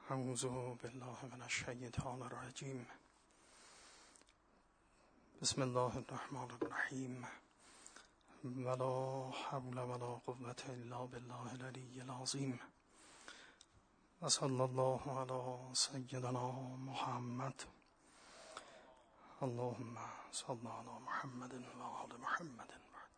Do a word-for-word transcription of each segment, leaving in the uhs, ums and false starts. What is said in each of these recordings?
اعوذ بالله من الشیطان الرجیم. بسم الله الرحمن الرحیم. ولا حول ولا قوة الا بالله العلی العظیم. و صلی الله علی سیدنا محمد. اللهم صل علی محمد و آل محمد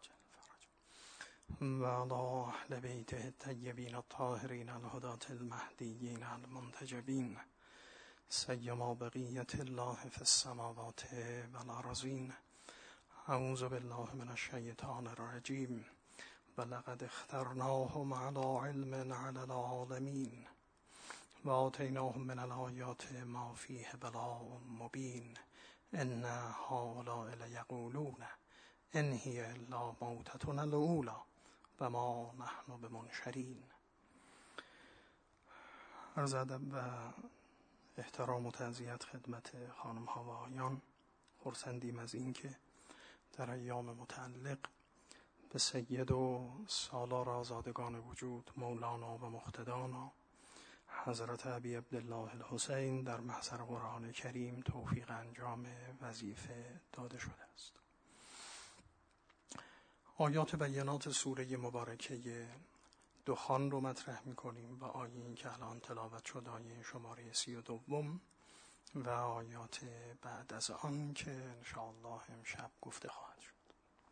و علی اهل بیته الطیبین الطاهرین الهداة المهدیین المنتجبین سیما بقیت الله فی السماوات والارضین. اعوذ بالله من الشیطان الرجیم. ولقد اخترناهم علی علم علی العالمین و آتیناهم من الآیات ما فیه بلاء مبین. ان هؤلاء لیقولون ان هی الا موتتنا الاولی و ما نحن بمنشرین. عرض ادب و احترام و تعزیت خدمت خانم ها و آقایان. خرسندیم از این که در ایام متعلق به سید و سالار آزادگان وجود مولانا و مقتدانا حضرت ابی عبدالله الحسین در محضر قرآن کریم توفیق انجام وظیفه داده شده است. آیات بینات سوره مبارکه دخان رو مطرح می‌کنیم و آیه این که الان تلاوت شد آیه شماره سی و دوم و آیات بعد از آن که انشاءالله امشب گفته خواهد شد.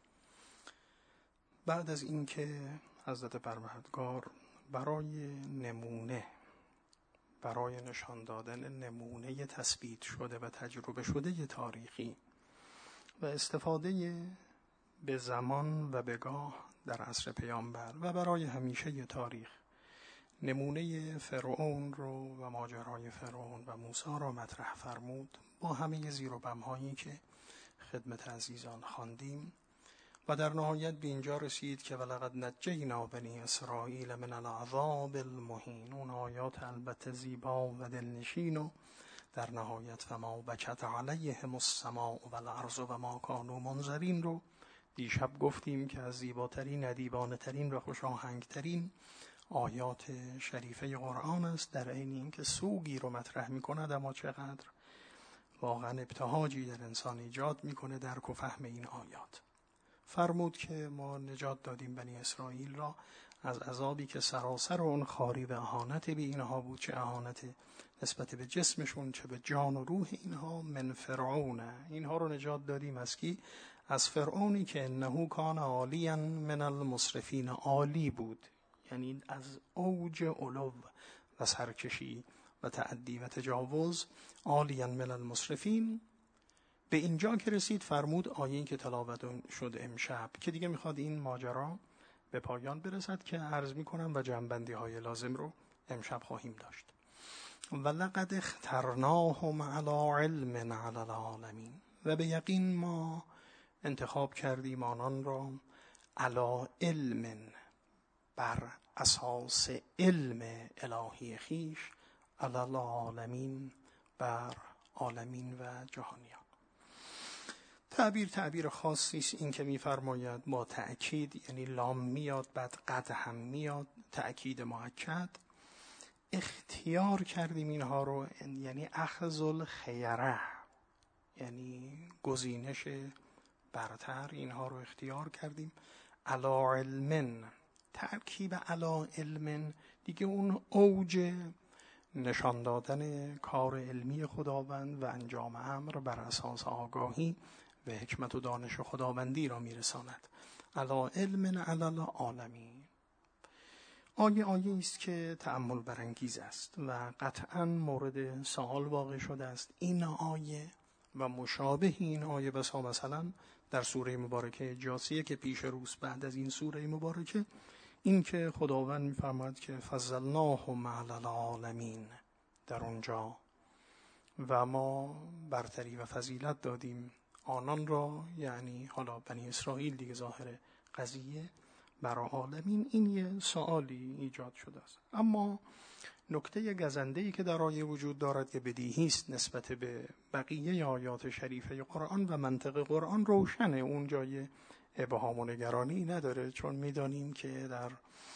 بعد از این که حضرت پروردگار برای نمونه برای نشان دادن نمونه تثبیت شده و تجربه شده تاریخی و استفاده به زمان و بگاه در عصر پیامبر و برای همیشه تاریخ نمونه فرعون رو و ماجرای فرعون و موسی را مطرح فرمود با همه زیر و بم‌هایی که خدمت عزیزان خواندیم و در نهایت به اینجا رسید که ولقد نجینا بنی اسرائیل من العذاب المهین. اون آیات البته زیبا و دلنشین و در نهایت فما بکت علیهم السماء و الارض و ما کانوا منذرین رو دیشب گفتیم که از زیباترین، ادیبانه‌ترین و خوشاهنگترین آیات شریفه قرآن است، در عین اینکه سوگی رو مطرح می‌کند اما چقدر واقعا ابتهاجی در انسان ایجاد می‌کنه درک و فهم این آیات. فرمود که ما نجات دادیم بنی اسرائیل را از عذابی که سراسر اون خاری و اهانت به اینها بود، چه اهانت نسبت به جسمشون چه به جان و روح اینها. من فرعون، اینها رو نجات دادیم از کی؟ از فرعونی که انه کان عالیا من المسرفین. عالی بود یعنی از اوج علو و سرکشی و تعدی و تجاوز. عالیا من المسرفین. به اینجا که رسید فرمود آیه‌ای که تلاوت شد امشب که دیگه میخواد این ماجرا به پایان برسد که عرض میکنم و جنبندی های لازم رو امشب خواهیم داشت. ولقد اخترناهم علی علم علی العالمین. و به یقین ما انتخاب کردیم آنان را علی علم، بر اساس علم الهی خیش، علی العالمین، بر عالمین و جهانیان. تعبیر تعبیر خاصی است این که می‌فرماید با تأکید، یعنی لام میاد بعد قد هم میاد، تأکید مؤکد. اختیار کردیم اینها رو، یعنی اخذ الخیره، یعنی گزینش برتر اینها رو اختیار کردیم. علا علم، ترکیب علا علم دیگه اون اوج نشان دادن کار علمی خداوند و انجام امر بر اساس آگاهی و حکمت و دانش خداوندی را میرساند. علا علم علی العالمین. آیه آیه است که تأمل برانگیز است و قطعا مورد سوال واقع شده است این آیه و مشابه این آیه. بسا مثلا در سوره مبارکه جاثیه که پیش روست بعد از این سوره مبارکه، این که خداوند می‌فرماید که فضلناهم علی العالمین در اونجا و ما برتری و فضیلت دادیم آنان را، یعنی حالا بنی اسرائیل دیگه ظاهر قضیه، بر عالمین. این یه سوالی ایجاد شده است. اما نکته گزنده‌ای که در آیه وجود دارد که بدیهی است نسبت به بقیه آیات شریفه قرآن و منطق قرآن روشنه، اون جای ابهام و نگرانی نداره، چون می‌دانیم که در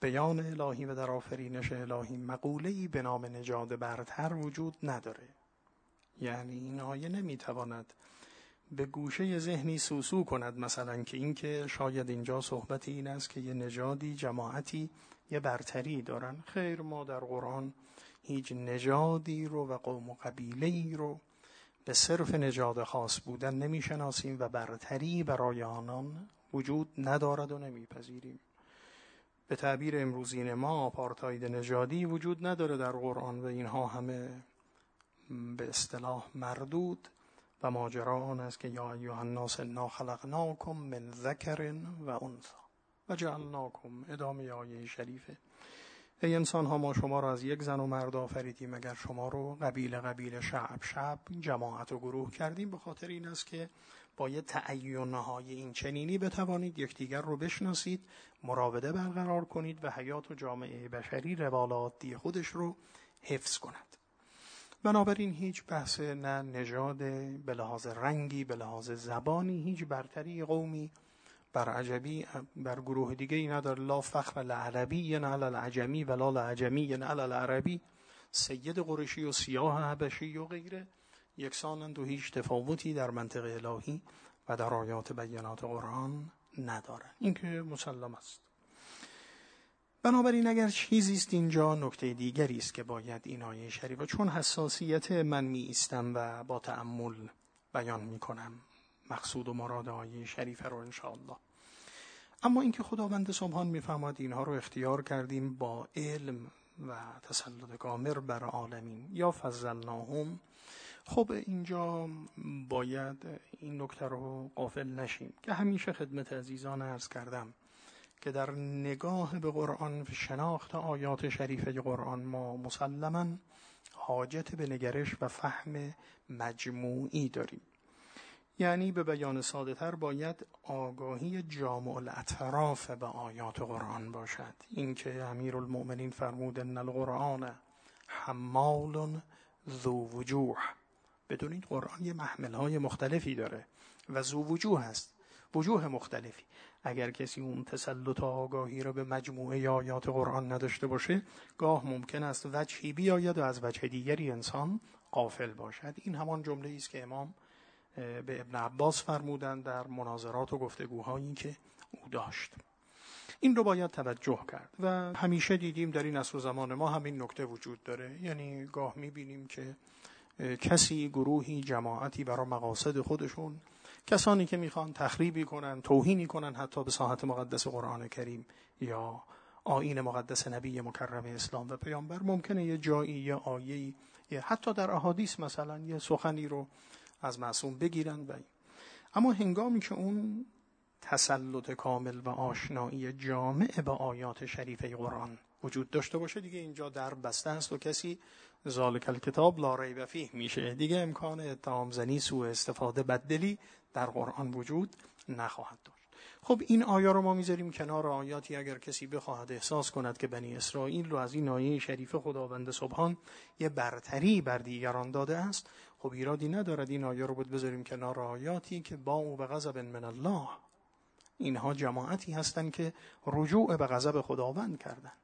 بیان الهی و در آفرینش الهی مقوله‌ای به نام نژاد برتر وجود نداره. یعنی این آیه نمیتواند به گوشه ذهنی سوسو کند مثلا که این که شاید اینجا صحبت این است که یه نژادی، جماعتی یه برتری دارن. خیر، ما در قرآن هیچ نژادی رو و قوم و قبیله‌ای رو به صرف نژاد خاص بودن نمیشناسیم و برتری برای آنان وجود ندارد و نمیپذیریم. به تعبیر امروزین ما آپارتاید نژادی وجود نداره در قرآن و اینها همه به اصطلاح مردود و ماجرا آن است که یا ایها الناس انا خلقناکم من ذکر و انثی و جعلناکم، ادامه آیه شریفه، ای انسان ها ما شما را از یک زن و مرد آفریدیم مگر شما رو قبیله قبیله، شعب شعب، جماعت و گروه کردیم. به خاطر این است که با یه تعین‌های این چنینی بتوانید یکدیگر رو بشناسید، مراوده برقرار کنید و حیات و جامعه بشری روال عادی خودش رو حفظ کند. بنابراین هیچ بحث نه نژاد به لحاظ رنگی، به لحاظ زبانی، هیچ برتری قومی بر عجمی بر گروه دیگه ای نداره. لا فخر لعربی نه علی العجمی ولا لعجمی نه علی العربی. سید قریشی و سیاه حبشی و غیره یکسانند و هیچ تفاوتی در منطق الهی و در آیات بینات قرآن ندارن. این که مسلم است. بنابراین اگر چیزی است اینجا، نکته دیگری است که باید این آیه شریفه، چون حساسیت من می ایستم و با تأمل بیان می کنم مقصود و مراد آیه شریفه رو انشاءالله. اما اینکه خداوند سبحان میفرماد اینها رو اختیار کردیم با علم و تسلط کامل بر عالمین یا فضلناهم، خب اینجا باید این نکته رو غافل نشیم که همیشه خدمت عزیزان عرض کردم که در نگاه به قرآن، شناخت آیات شریفه قرآن، ما مسلماً حاجت به نگرش و فهم مجموعی داریم. یعنی به بیان ساده تر باید آگاهی جامع الاطراف به آیات قرآن باشد. این که امیرالمؤمنین فرمود ان القرآن حمال ذو وجوه، بدونید قرآن یه محمل‌های مختلفی داره و ذو وجوه هست، وجوه مختلفی. اگر کسی اون تسلط و آگاهی را به مجموعه آیات قرآن نداشته باشه، گاه ممکن است وجهی بیاید و از وجه دیگری انسان غافل باشد. این همان جمله است که امام به ابن عباس فرمودند در مناظرات و گفتگوهایی که او داشت. این رو باید توجه کرد و همیشه دیدیم در این عصر و زمان ما همین نکته وجود داره. یعنی گاه میبینیم که کسی، گروهی، جماعتی برای مقاصد خودشون، کسانی که میخوان تخریبی کنن، توهینی کنن حتی به ساحت مقدس قرآن کریم یا آیین مقدس نبی مکرم اسلام و پیامبر، ممکنه یه جایی، یه آیه‌ای، حتی در احادیث مثلا یه سخنی رو از معصوم بگیرن و این. اما هنگامی که اون تسلط کامل و آشنایی جامع با آیات شریفه قرآن وجود داشته باشه، دیگه اینجا در بسته است و کسی ذالک الکتاب لا ریب فیه میشه. دیگه امکان اتهام زنی، سوء استفاده، بددلی در قرآن وجود نخواهد داشت. خب این آیه رو ما میذاریم کنار آیاتی اگر کسی بخواهد احساس کند که بنی اسرائیل رو از این آیه شریف خداوند سبحان یه برتری بر دیگران داده است، خب ایرادی ندارد این آیه رو بود بذاریم کنار آیاتی که با او به غضب من الله، اینها جماعتی هستند که رجوع به غضب خداوند کردند.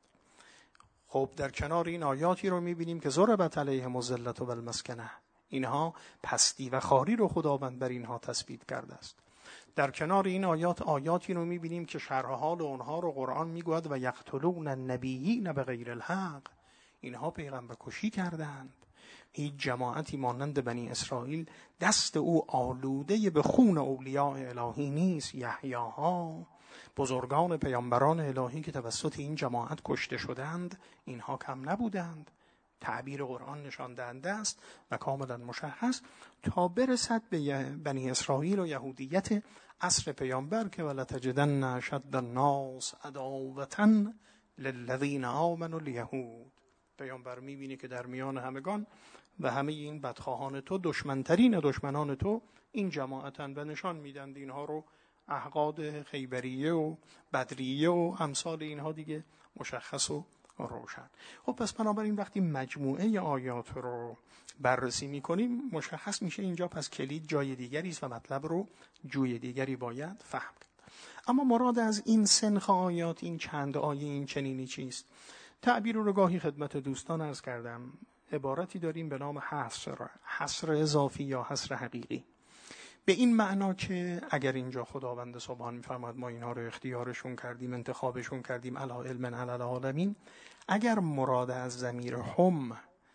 خب در کنار این آیاتی رو میبینیم که ضربت علیهم الذلة و المسکنه، اینها پستی و خواری رو خداوند بر اینها تثبیت کرده است. در کنار این آیات آیاتی رو میبینیم که شرح حال اونها رو قرآن میگوید و یقتلون النبیین بغیر الحق، اینها پیغمبر کشی کردند. هیچ جماعتی مانند بنی اسرائیل دست او آلوده به خون اولیاء الهی نیست. یحیاها، بزرگان پیامبران الهی که توسط این جماعت کشته شدند، اینها کم نبودند. تعبیر قرآن نشان دهنده است و کاملا مشخص تا برسد به بنی اسرائیل و یهودیت عصر پیامبر که ولتجدن اشد الناس عداوة للذین آمنوا الیهود. پیامبر میبینی که در میان همگان و همه این بدخواهان تو، دشمنترین دشمنان تو این جماعتن و نشان میدند اینها رو احقاد خیبریه و بدریه و امثال اینها دیگه مشخص و روشن. خب پس بنابراین وقتی مجموعه آیات رو بررسی میکنیم مشخص میشه اینجا پس کلید جای دیگری است و مطلب رو جوی دیگری باید فهم کرد. اما مراد از این سنخ آیات، این چند آیه، این چنینی چیست؟ تعبیر رو گاهی خدمت دوستان عرض کردم، عبارتی داریم به نام حصر، حصر اضافی یا حصر حقیقی، به این معنا که اگر اینجا خداوند سبحان می‌فرماید ما اینها رو اختیارشون کردیم، انتخابشون کردیم، علی علم علی العالمین، اگر مراد از ضمیر هم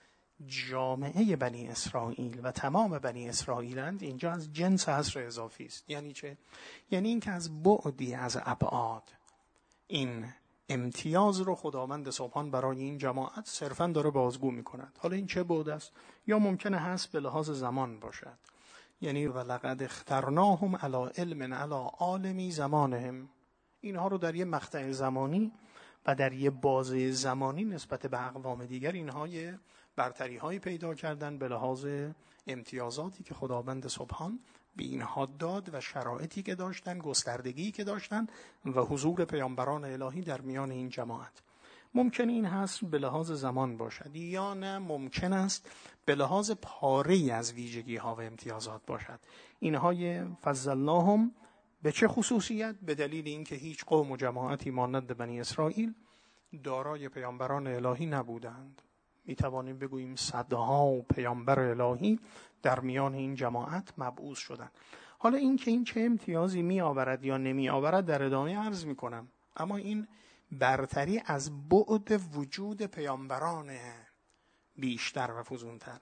جامعه بنی اسرائیل و تمام بنی اسرائیلند، اینجا از جنس حصر اضافی است. یعنی چه؟ یعنی این که از بعدی از ابعاد این امتیاز رو خداوند سبحان برای این جماعت صرفاً داره بازگو می‌کند. حالا این چه بعد است؟ یا ممکنه هست به لحاظ زمان باشد، یعنی ولقد اخترناهم علی علم علی عالمی زمانهم، اینها رو در یه مقطع زمانی و در یه بازه زمانی نسبت به اقوام دیگر اینها یه برتری هایی پیدا کردن به لحاظ امتیازاتی که خداوند سبحان به اینها داد و شرایطی که داشتن، گستردگی که داشتن و حضور پیامبران الهی در میان این جماعت. ممکن این حصر به لحاظ زمان باشد یا نه ممکن است به لحاظ پاره‌ای از ویژگی ها و امتیازات باشد. اینهای فضلناهم به چه خصوصیت؟ به دلیل اینکه هیچ قوم و جماعتی مانند بنی اسرائیل دارای پیامبران الهی نبودند. می توانیم بگوییم صدها پیامبر الهی در میان این جماعت مبعوث شدند. حالا این که این چه امتیازی می آورد یا نمی آورد در ادامه عرض می کنم، اما این برتری از بعد وجود پیامبران بیشتر و فزونتر،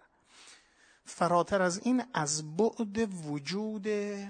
فراتر از این از بعد وجود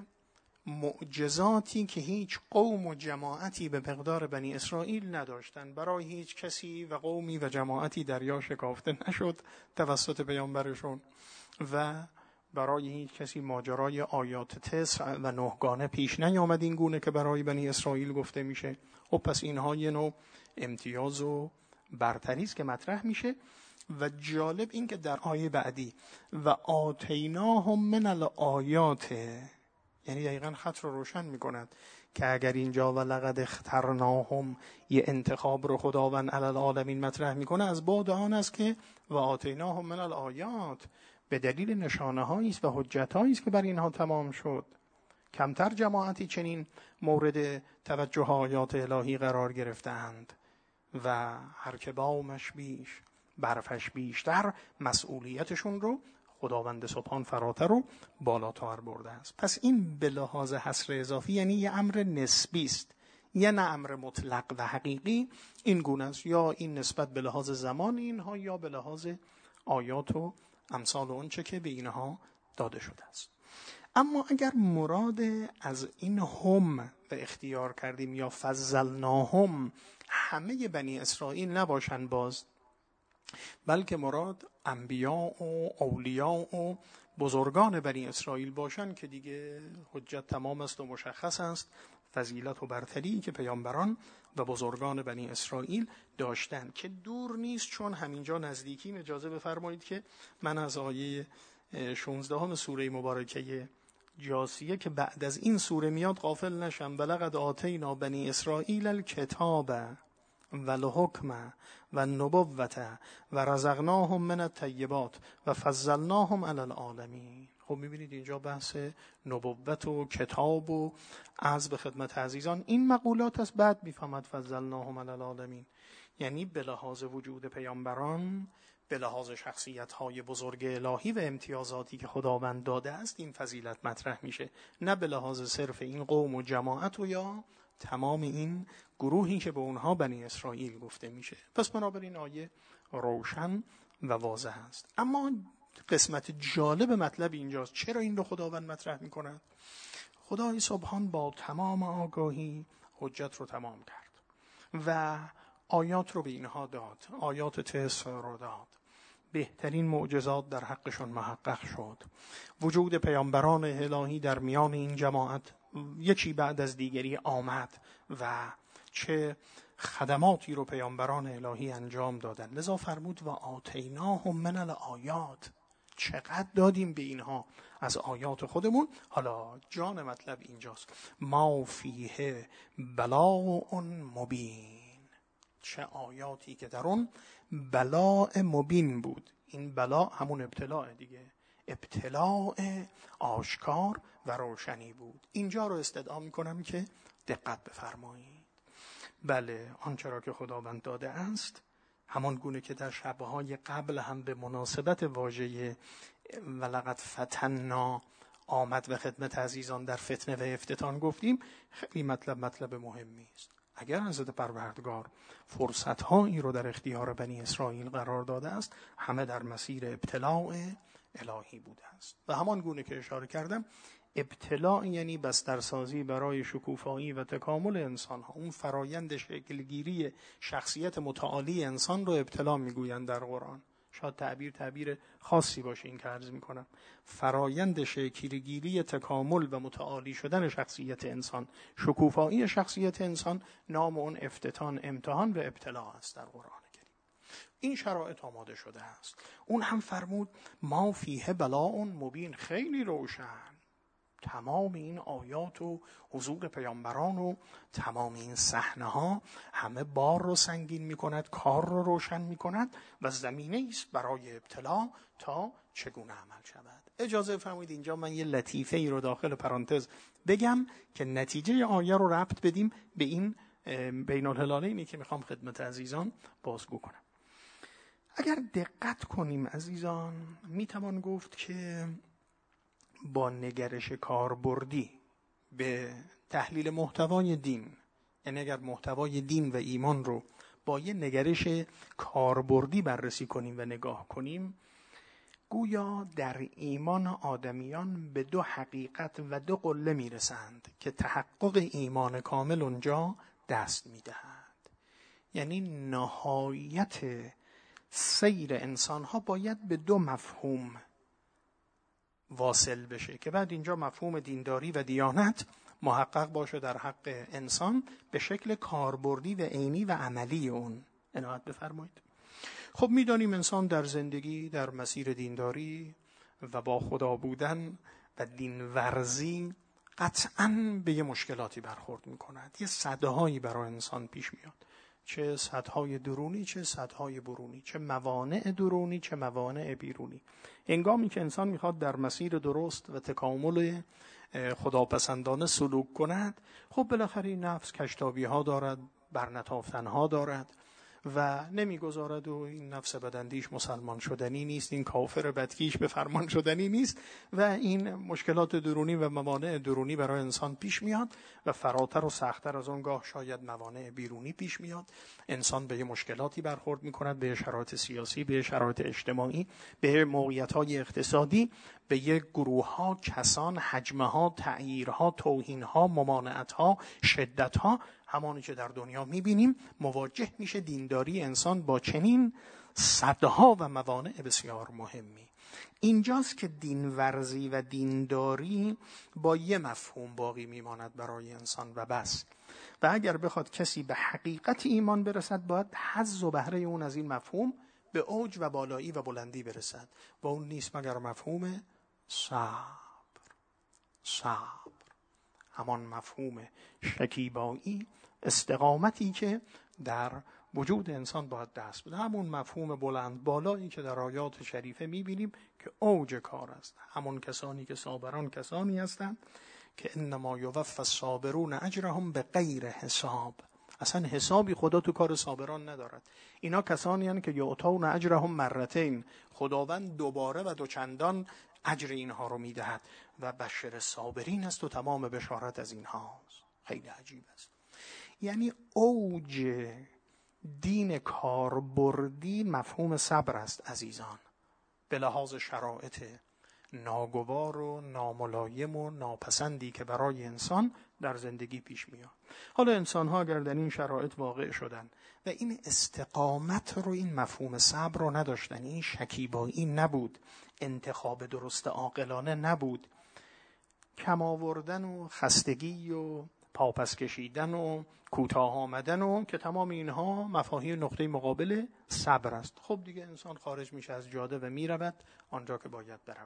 معجزاتی که هیچ قوم و جماعتی به مقدار بنی اسرائیل نداشتند. برای هیچ کسی و قومی و جماعتی دریا شکافته نشد توسط پیامبرشون و برای هیچ کسی ماجرای آیات تسع و نهگانه پیش نیامد این گونه که برای بنی اسرائیل گفته میشه. و پس اینها یه نوع امتیاز و برتری است که مطرح میشه. و جالب این که در آیه بعدی و آتیناهم من الآیات، یعنی دقیقاً خط رو روشن میکند که اگر اینجا و لقد اخترناهم یه انتخاب رو خداوند علی العالمین مطرح میکنه، از بعد آن است که و آتیناهم من الآیات به دلیل نشانه هایی است و حجت هایی است که بر اینها تمام شد. کمتر جماعتی چنین مورد توجه آیات الهی قرار گرفتند و هر که بامش بیش برفش بیشتر، مسئولیتشون رو خداوند سبحان فراتر و بالاتر برده است. پس این به لحاظ حصر اضافی یعنی یه امر نسبی است، یه نه امر مطلق و حقیقی. این گونه است، یا این نسبت به لحاظ زمان اینها یا به لحاظ آیات و امثال اونچه که به اینها داده شده است. اما اگر مراد از این هم و اختیار کردیم یا فضلناهم همه بنی اسرائیل نباشند باز، بلکه مراد انبیا و اولیاء و بزرگان بنی اسرائیل باشند که دیگه حجت تمام است و مشخص است فضیلت و برتری که پیامبران و بزرگان بنی اسرائیل داشتند که دور نیست. چون همینجا نزدیکیم اجازه بفرمایید که من از آیه شانزده سوره مبارکه جاثیه که بعد از این سوره میاد غافل نشم. ولقد آتینا بنی اسرائیل الکتاب و الحکم و النبوة و رزقناهم من الطیبات و فضلناهم علی العالمین. خب میبینید اینجا بحث نبوت و کتاب و عرض به خدمت عزیزان این مقولات است. بعد میفهمد فضلناهم علی العالمین، یعنی به لحاظ وجود پیامبران، به لحاظ شخصیت‌های بزرگ الهی و امتیازاتی که خداوند داده است این فضیلت مطرح میشه، نه به لحاظ صرف این قوم و جماعت و یا تمام این گروهی که به اونها بنی اسرائیل گفته میشه. پس بنابراین آیه روشن و واضح است. اما قسمت جالب مطلب اینجاست. چرا این رو خداوند مطرح میکند؟ خدای سبحان با تمام آگاهی حجت رو تمام کرد و آیات رو به اینها داد، آیات تسع رو داد، بهترین معجزات در حقشون محقق شد، وجود پیامبران الهی در میان این جماعت یکی بعد از دیگری آمد و چه خدماتی رو پیامبران الهی انجام دادن. لذا فرمود و آتیناهم من الآیات، چقدر دادیم به اینها از آیات خودمون. حالا جان مطلب اینجاست، ما فیه بلاء مبین، چه آیاتی که در اون بلاء مبین بود. این بلا همون ابتلاء دیگه، ابتلاء آشکار و روشنی بود. اینجا رو استدعا میکنم که دقت بفرمایید. بله، آنچه را که خداوند داده است، همان گونه که در شبهای قبل هم به مناسبت واژه ولقد فتنا آمد و خدمت عزیزان در فتنه و افتتان گفتیم، خیلی مطلب مطلب مهمی است. اگر حضرت پروردگار فرصت‌هایی رو در اختیار بنی اسرائیل قرار داده است، همه در مسیر ابتلاع الهی بوده است. و همان گونه که اشاره کردم، ابتلاع یعنی بسترسازی برای شکوفایی و تکامل انسان ها. اون فرایند شکلگیری شخصیت متعالی انسان رو ابتلاع میگویند در قرآن. شاید تعبیر تعبیر خاصی باشه این که عرض میکنم. فرایند شکلگیری تکامل و متعالی شدن شخصیت انسان، شکوفایی شخصیت انسان، نام اون افتتان، امتحان و ابتلاع است در قرآن کریم. این شرایط آماده شده است. اون هم فرمود ما فیه بلاء مبین، خیلی روشن. تمام این آیات و حضور پیامبران و تمام این صحنه ها همه بار رو سنگین می کند، کار رو روشن می کند و زمینه است برای ابتلا تا چگونه عمل شود. اجازه فرمایید اینجا من یه لطیفه ای رو داخل پرانتز بگم که نتیجه آیه رو ربط بدیم به این بین الهلالینی که میخوام خدمت عزیزان بازگو کنم. اگر دقت کنیم عزیزان، میتوان گفت که با نگرش کاربردی به تحلیل محتوای دین، یعنی اگر محتوای دین و ایمان رو با یه نگرش کاربردی بررسی کنیم و نگاه کنیم، گویا در ایمان آدمیان به دو حقیقت و دو قله میرسند که تحقق ایمان کامل اونجا دست میدهد. یعنی نهایت سیر انسان ها باید به دو مفهوم واصل بشه که بعد اینجا مفهوم دینداری و دیانت محقق باشه در حق انسان به شکل کاربردی و عینی و عملی اون. عنایت بفرمایید. خب میدانیم انسان در زندگی در مسیر دینداری و با خدا بودن و دین ورزی قطعاً به یه مشکلاتی برخورد میکند. یه صدهایی برای انسان پیش میاد، چه صدهای درونی چه صدهای برونی، چه موانع درونی چه موانع بیرونی. هنگامی که انسان میخواد در مسیر درست و تکامل خداپسندانه سلوک کند، خب بالاخره این نفس کشتابی ها دارد، برنتافتن ها دارد و نمیگذارد و این نفس بدندیش مسلمان شدنی نیست، این کافر بدکیش به فرمان شدنی نیست و این مشکلات درونی و موانع درونی برای انسان پیش میاد و فراتر و سختتر از اون گاه شاید موانع بیرونی پیش میاد. انسان به مشکلاتی برخورد میکند، به شرایط سیاسی، به شرایط اجتماعی، به موقعیت‌های اقتصادی، به یک گروه‌ها، کسان، حجم‌ها، تعییرها، توهین‌ها، ممانعت‌ها، شدت‌ها، همانی که در دنیا می‌بینیم. مواجه میشه دینداری انسان با چنین صدها و موانع بسیار مهمی. اینجاست که دین ورزی و دینداری با یه مفهوم باقی میماند برای انسان و بس. و اگر بخواد کسی به حقیقت ایمان برسد، باید حظ و بهره اون از این مفهوم به اوج و بالایی و بلندی برسد و اون نیست مگر مفهوم صبر. صبر، همان مفهوم شکیبایی، استقامتی که در وجود انسان باید دست بده، همون مفهوم بلند بالایی که در آیات شریفه میبینیم که اوج کار است. همون کسانی که صابران کسانی هستند که انما یوفی الصابرون اجرهم به غیر حساب. اصلا حسابی خدا تو کار صابران ندارد. اینا کسانی هستند که یعطون اجرهم مرتین، خداوند دوباره و دوچندان اجر اینها رو میدهد و بشر صابرین است و تمام بشارت از اینهاست. خیلی عجیب است. یعنی اوج دین کاربردی مفهوم صبر است عزیزان، به لحاظ شرایط ناگوار و ناملایم و ناپسندی که برای انسان در زندگی پیش میاد. حالا انسان ها اگر در این شرایط واقع شدن و این استقامت رو، این مفهوم صبر رو نداشتن، این شکیبایی نبود، انتخاب درست عاقلانه نبود، کم آوردن و خستگی و پاپس کشیدن و کوتاه آمدن و که تمام اینها مفاهیم نقطه مقابل صبر است. خب دیگه انسان خارج میشه از جاده و میرود آنجا که باید برود.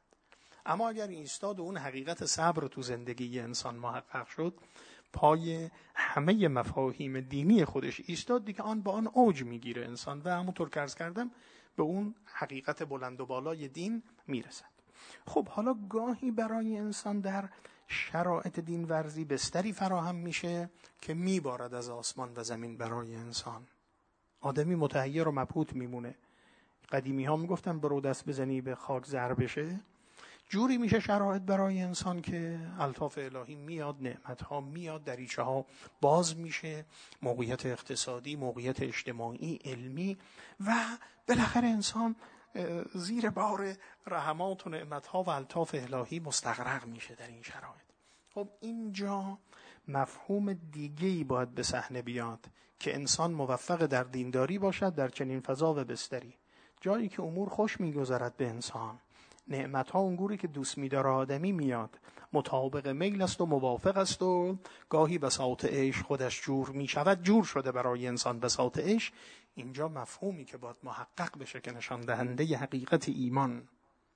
اما اگر ایستاد و اون حقیقت صبر تو زندگی انسان محقق شد، پای همه مفاهیم دینی خودش ایستاد، دیگه آن با آن اوج میگیره انسان و همونطور که عرض کردم به اون حقیقت بلند و بالای دین میرسد. خب حالا گاهی برای انسان در شرایط دین ورزی بستری فراهم میشه که میبارد از آسمان و زمین برای انسان. آدمی متحیر و مبهوت میمونه. قدیمی ها میگفتن برو دست بزنی به خاک زر بشه. جوری میشه شرایط برای انسان که الطاف الهی میاد، نعمت ها میاد، دریچه ها باز میشه، موقعیت اقتصادی، موقعیت اجتماعی، علمی، و بالاخره انسان زیر بار رحمات و نعمت ها و الطاف الهی مستغرق میشه در این شرایط. خب اینجا مفهوم دیگه‌ای باید به صحنه بیاد که انسان موفق در دینداری باشد در چنین فضا و بستری، جایی که امور خوش میگذرد به انسان، نعمت ها اونگوری که دوست می‌داره آدمی میاد، مطابق میل است و موافق است و گاهی بساط عیش خودش جور میشود، جور شده برای انسان بساط عیش. اینجا مفهومی که باید محقق بشه که نشان دهنده حقیقت ایمان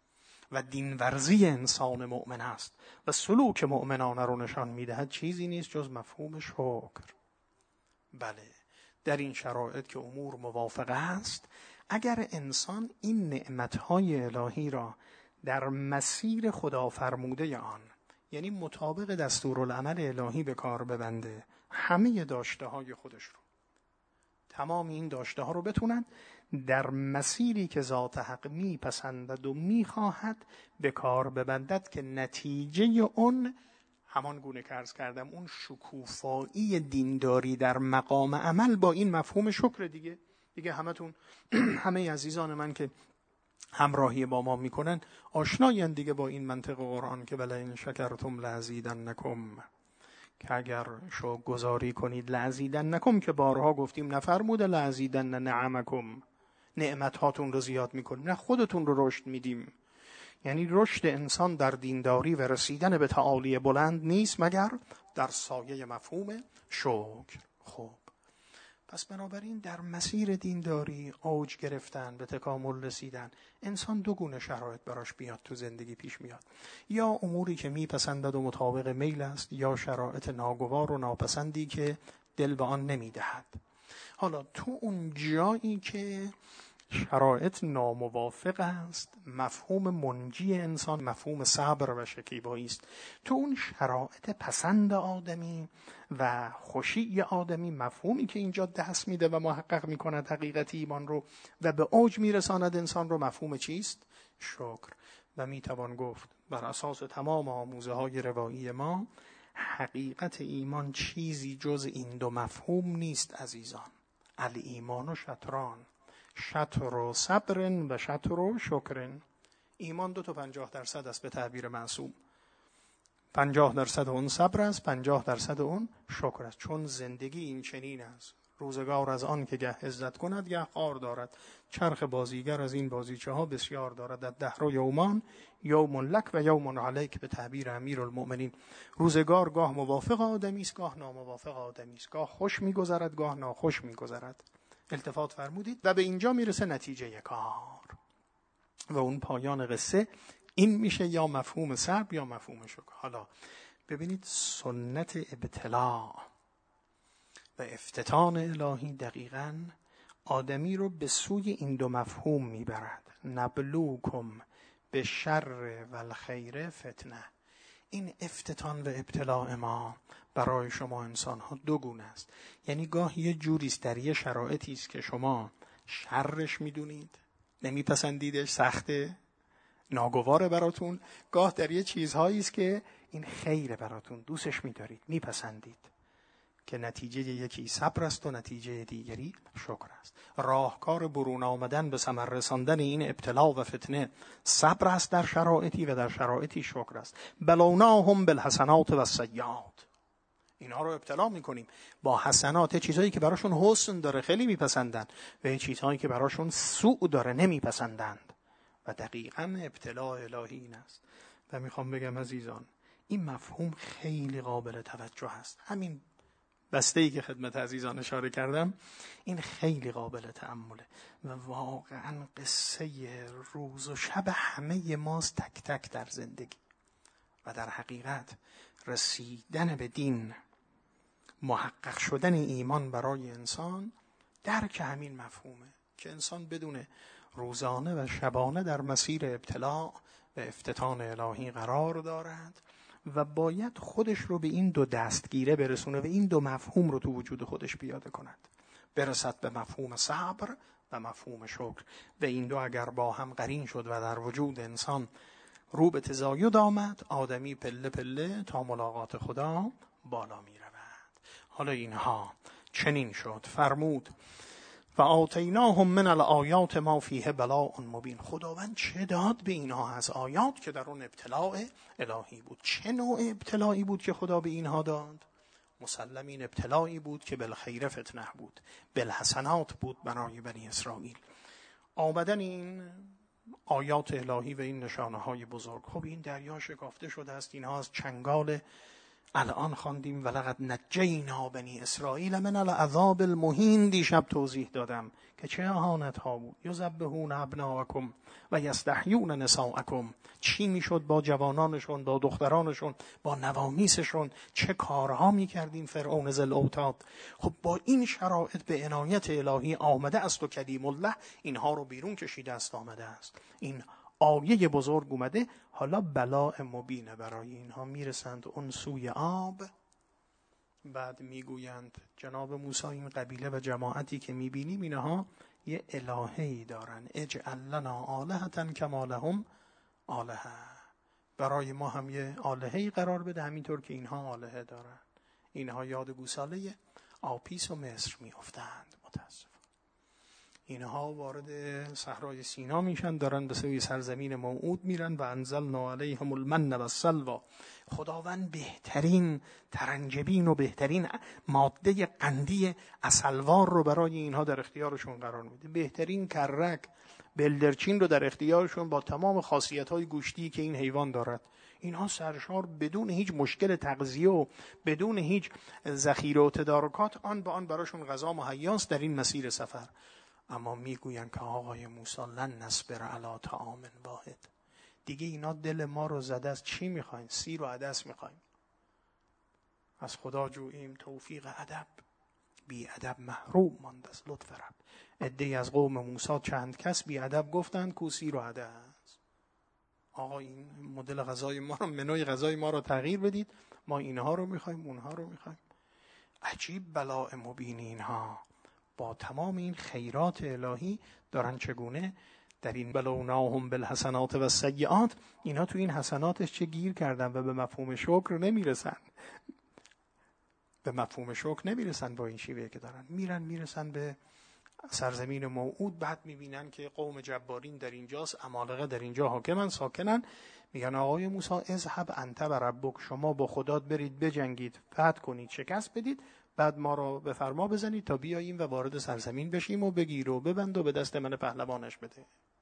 و دینورزی انسان مؤمن است و سلوک مؤمنانه رو نشان میدهد چیزی نیست جز مفهوم شکر. بله، در این شرایط که امور موافق است، اگر انسان این نعمتهای الهی را در مسیر خدا فرموده آن، یعنی مطابق دستورالعمل الهی به کار ببنده، همه داشته های خودش رو، تمام این داشته ها رو بتونن در مسیری که ذات حق میپسندد و میخواهد به کار ببندد که نتیجه اون همان گونه که عرض کردم اون شکوفایی دینداری در مقام عمل با این مفهوم شکر دیگه. دیگه همتون همه عزیزان من که همراهی با ما میکنن آشناین دیگه با این منطق قرآن که ولئن شکرتم لازیدنکم، که اگر شو گذاری کنید لازیدنکم، که بارها گفتیم نفرموده لازیدن نعمکم، نعمت هاتون رو زیاد میکنیم، نه خودتون رو رشد میدیم. یعنی رشد انسان در دینداری و رسیدن به تعالی بلند نیست مگر در سایه مفهوم شکر. خب پس بنابراین در مسیر دینداری اوج گرفتن، به تکامل رسیدن، انسان دو گونه شرایط براش بیاد تو زندگی پیش میاد، یا اموری که میپسندد و مطابق میل است، یا شرایط ناگوار و ناپسندی که دل به آن نمیدهد. حالا تو اون جایی که شرایط ناموافق است، مفهوم منجی انسان مفهوم صبر و شکیبایی است. تو اون شرایط پسند آدمی و خوشی آدمی، مفهومی که اینجا دست میده و محقق میکند حقیقت ایمان رو و به اوج میرساند انسان رو، مفهوم چیست؟ شکر. و میتوان گفت بر اساس تمام آموزه های روایی ما، حقیقت ایمان چیزی جز این دو مفهوم نیست عزیزان. الایمان و شطران، شطر و صبرن و شطر و شکرن. ایمان دو تا پنجاه درصد است به تعبیر معصوم. پنجاه درصد اون صبر است، پنجاه درصد اون شکر است. چون زندگی این چنین است، روزگار از آن که گه عزت کند گه خوار دارد، چرخ بازیگر از این بازیچه ها بسیار دارد. الدهر یومان، یوم لک و یوم علیک، به تعبیر امیرالمؤمنین. روزگار گاه موافق آدمی است، گاه ناموافق آدمی است، گاه خوش میگذرد، گاه ناخوش میگذرد. التفات فرمودید. و به اینجا میرسه نتیجه کار و اون پایان قصه این میشه، یا مفهوم صبر یا مفهوم شکر. حالا ببینید سنت ابتلاء و افتتان الهی دقیقاً آدمی رو به سوی این دو مفهوم میبرد. نبلوکم به شر و الخیر فتنه. این افتتان و ابتلاء ما برای شما انسان ها دو گونه است. یعنی گاه یه جوری است، در یه شرایطی است که شما شرش میدونید، نمیپسندیدش، سخته، ناگواره براتون. گاه در یه چیزهایی است که این خیره براتون، دوستش میدارید، میپسندید، که نتیجه یکی صبر است و نتیجه دیگری شکر است. راهکار برون آمدن به ثمر رساندن این ابتلا و فتنه صبر است در شرایطی و در شرایطی شکر است. بلوناهم بالحسنات و السیئات، اینا رو ابتلا میکنیم با حسنات، چیزهایی که براشون حسن داره خیلی میپسندن و چیزهایی که براشون سوء داره نمیپسندند. و دقیقاً ابتلا الهی این است. و میخوام بگم عزیزان این مفهوم خیلی قابل توجه است. همین بسته‌ای که خدمت عزیزان اشاره کردم این خیلی قابل تأمله و واقعاً قصه روز و شب همه ماست، تک تک در زندگی. و در حقیقت رسیدن به دین، محقق شدن ایمان برای انسان درک همین مفهومه که انسان بدونه روزانه و شبانه در مسیر ابتلا به افتتان الهی قرار دارد و باید خودش رو به این دو دستگیره برسونه و این دو مفهوم رو تو وجود خودش پیاده کند. برسد به مفهوم صبر و مفهوم شکر و این دو اگر با هم قرین شد و در وجود انسان رو به تزاید آمد، آدمی پله پله تا ملاقات خدا بالا می رود. حالا اینها چنین شد. فرمود و آتیناهم من الآیات ما فیه بلاء مبین. خداوند چه داد به اینها از آیات که در اون ابتلاء الهی بود. چه نوع ابتلائی بود که خدا به اینها داد؟ مسلم این ابتلائی بود که بالخیر فتنه بود، بالحسنات بود برای بنی اسرائیل. آمدن این آیات الهی و این نشانه های بزرگ. خب این دریا شکافته شده است. اینها از چنگال الان خواندیم ولقد نجینا بنی اسرائیل من العذاب المهین. دیشب توضیح دادم که چه اهانت ها بود. یذبحون ابناءکم و یستحیون نساءکم. چی میشد با جوانانشون، با دخترانشون، با نوامیسشون، چه کارها میکردیم فرعون ذی الاوتاد. خب با این شرایط به عنایت الهی آمده است و کلیم الله اینها رو بیرون کشیده است، آمده است. این آیه بزرگ اومده. حالا بلاء مبینه برای اینها. میرسند اون سوی آب. بعد میگویند جناب موسی این قبیله و جماعتی که میبینیم اینها یه الهه‌ای دارن. اجعل لنا آلهة کما لهم آلهه. برای ما هم یه آلهه‌ای قرار بده همینطور که اینها آلهه دارن. اینها یاد گوساله آپیس و مصر میافتند. متاسف. اینها وارد صحرای سینا میشن، دارن به سوی سرزمین موعود میرن و انزلنا علیهم المن و السلوی. خداوند بهترین ترنجبین و بهترین ماده قندی عسلوار رو برای اینها در اختیارشون قرار میده. بهترین کرک بلدرچین رو در اختیارشون با تمام خاصیت‌های گوشتی که این حیوان دارد. اینها سرشار بدون هیچ مشکل تغذیه و بدون هیچ ذخیره و تدارکات آن به آن براشون غذا مهیاست در این مسیر سفر. اما میگوین که آقای موسی لن نصبر علی طعام واحد. دیگه اینا دل ما رو زده است. چی میخواین؟ سیر و عدس میخوایم. از خدا جوییم توفیق ادب. بی ادب محروم ماند از لطف رب. عده‌ای از قوم موسی چند کس بی ادب گفتند کو سیر و عدس. آقا این مدل غذای ما رو، منوی غذای ما رو تغییر بدید. ما اینها رو میخوایم، اونها رو میخوایم. عجیب بلاء مبین اینها. با تمام این خیرات الهی دارن چگونه در این بلوناهم بالحسنات و السیئات. اینا تو این حسناتش چه گیر کردن و به مفهوم شکر نمیرسن. به مفهوم شکر نمیرسن با این شیوه که دارن. میرن میرسن به سرزمین موعود. بعد میبینن که قوم جبارین در اینجاست، عمالقه در اینجا حاکمن ساکنن. میگن آقای موسی اذهب انت و ربک. شما با خدات برید بجنگید، فتح کنید، شکست بدید. بعد ما رو به فرما بزنید تا بیاییم و وارد سرزمین بشیم و بگیر و ببند و به دست من پهلوانش بده.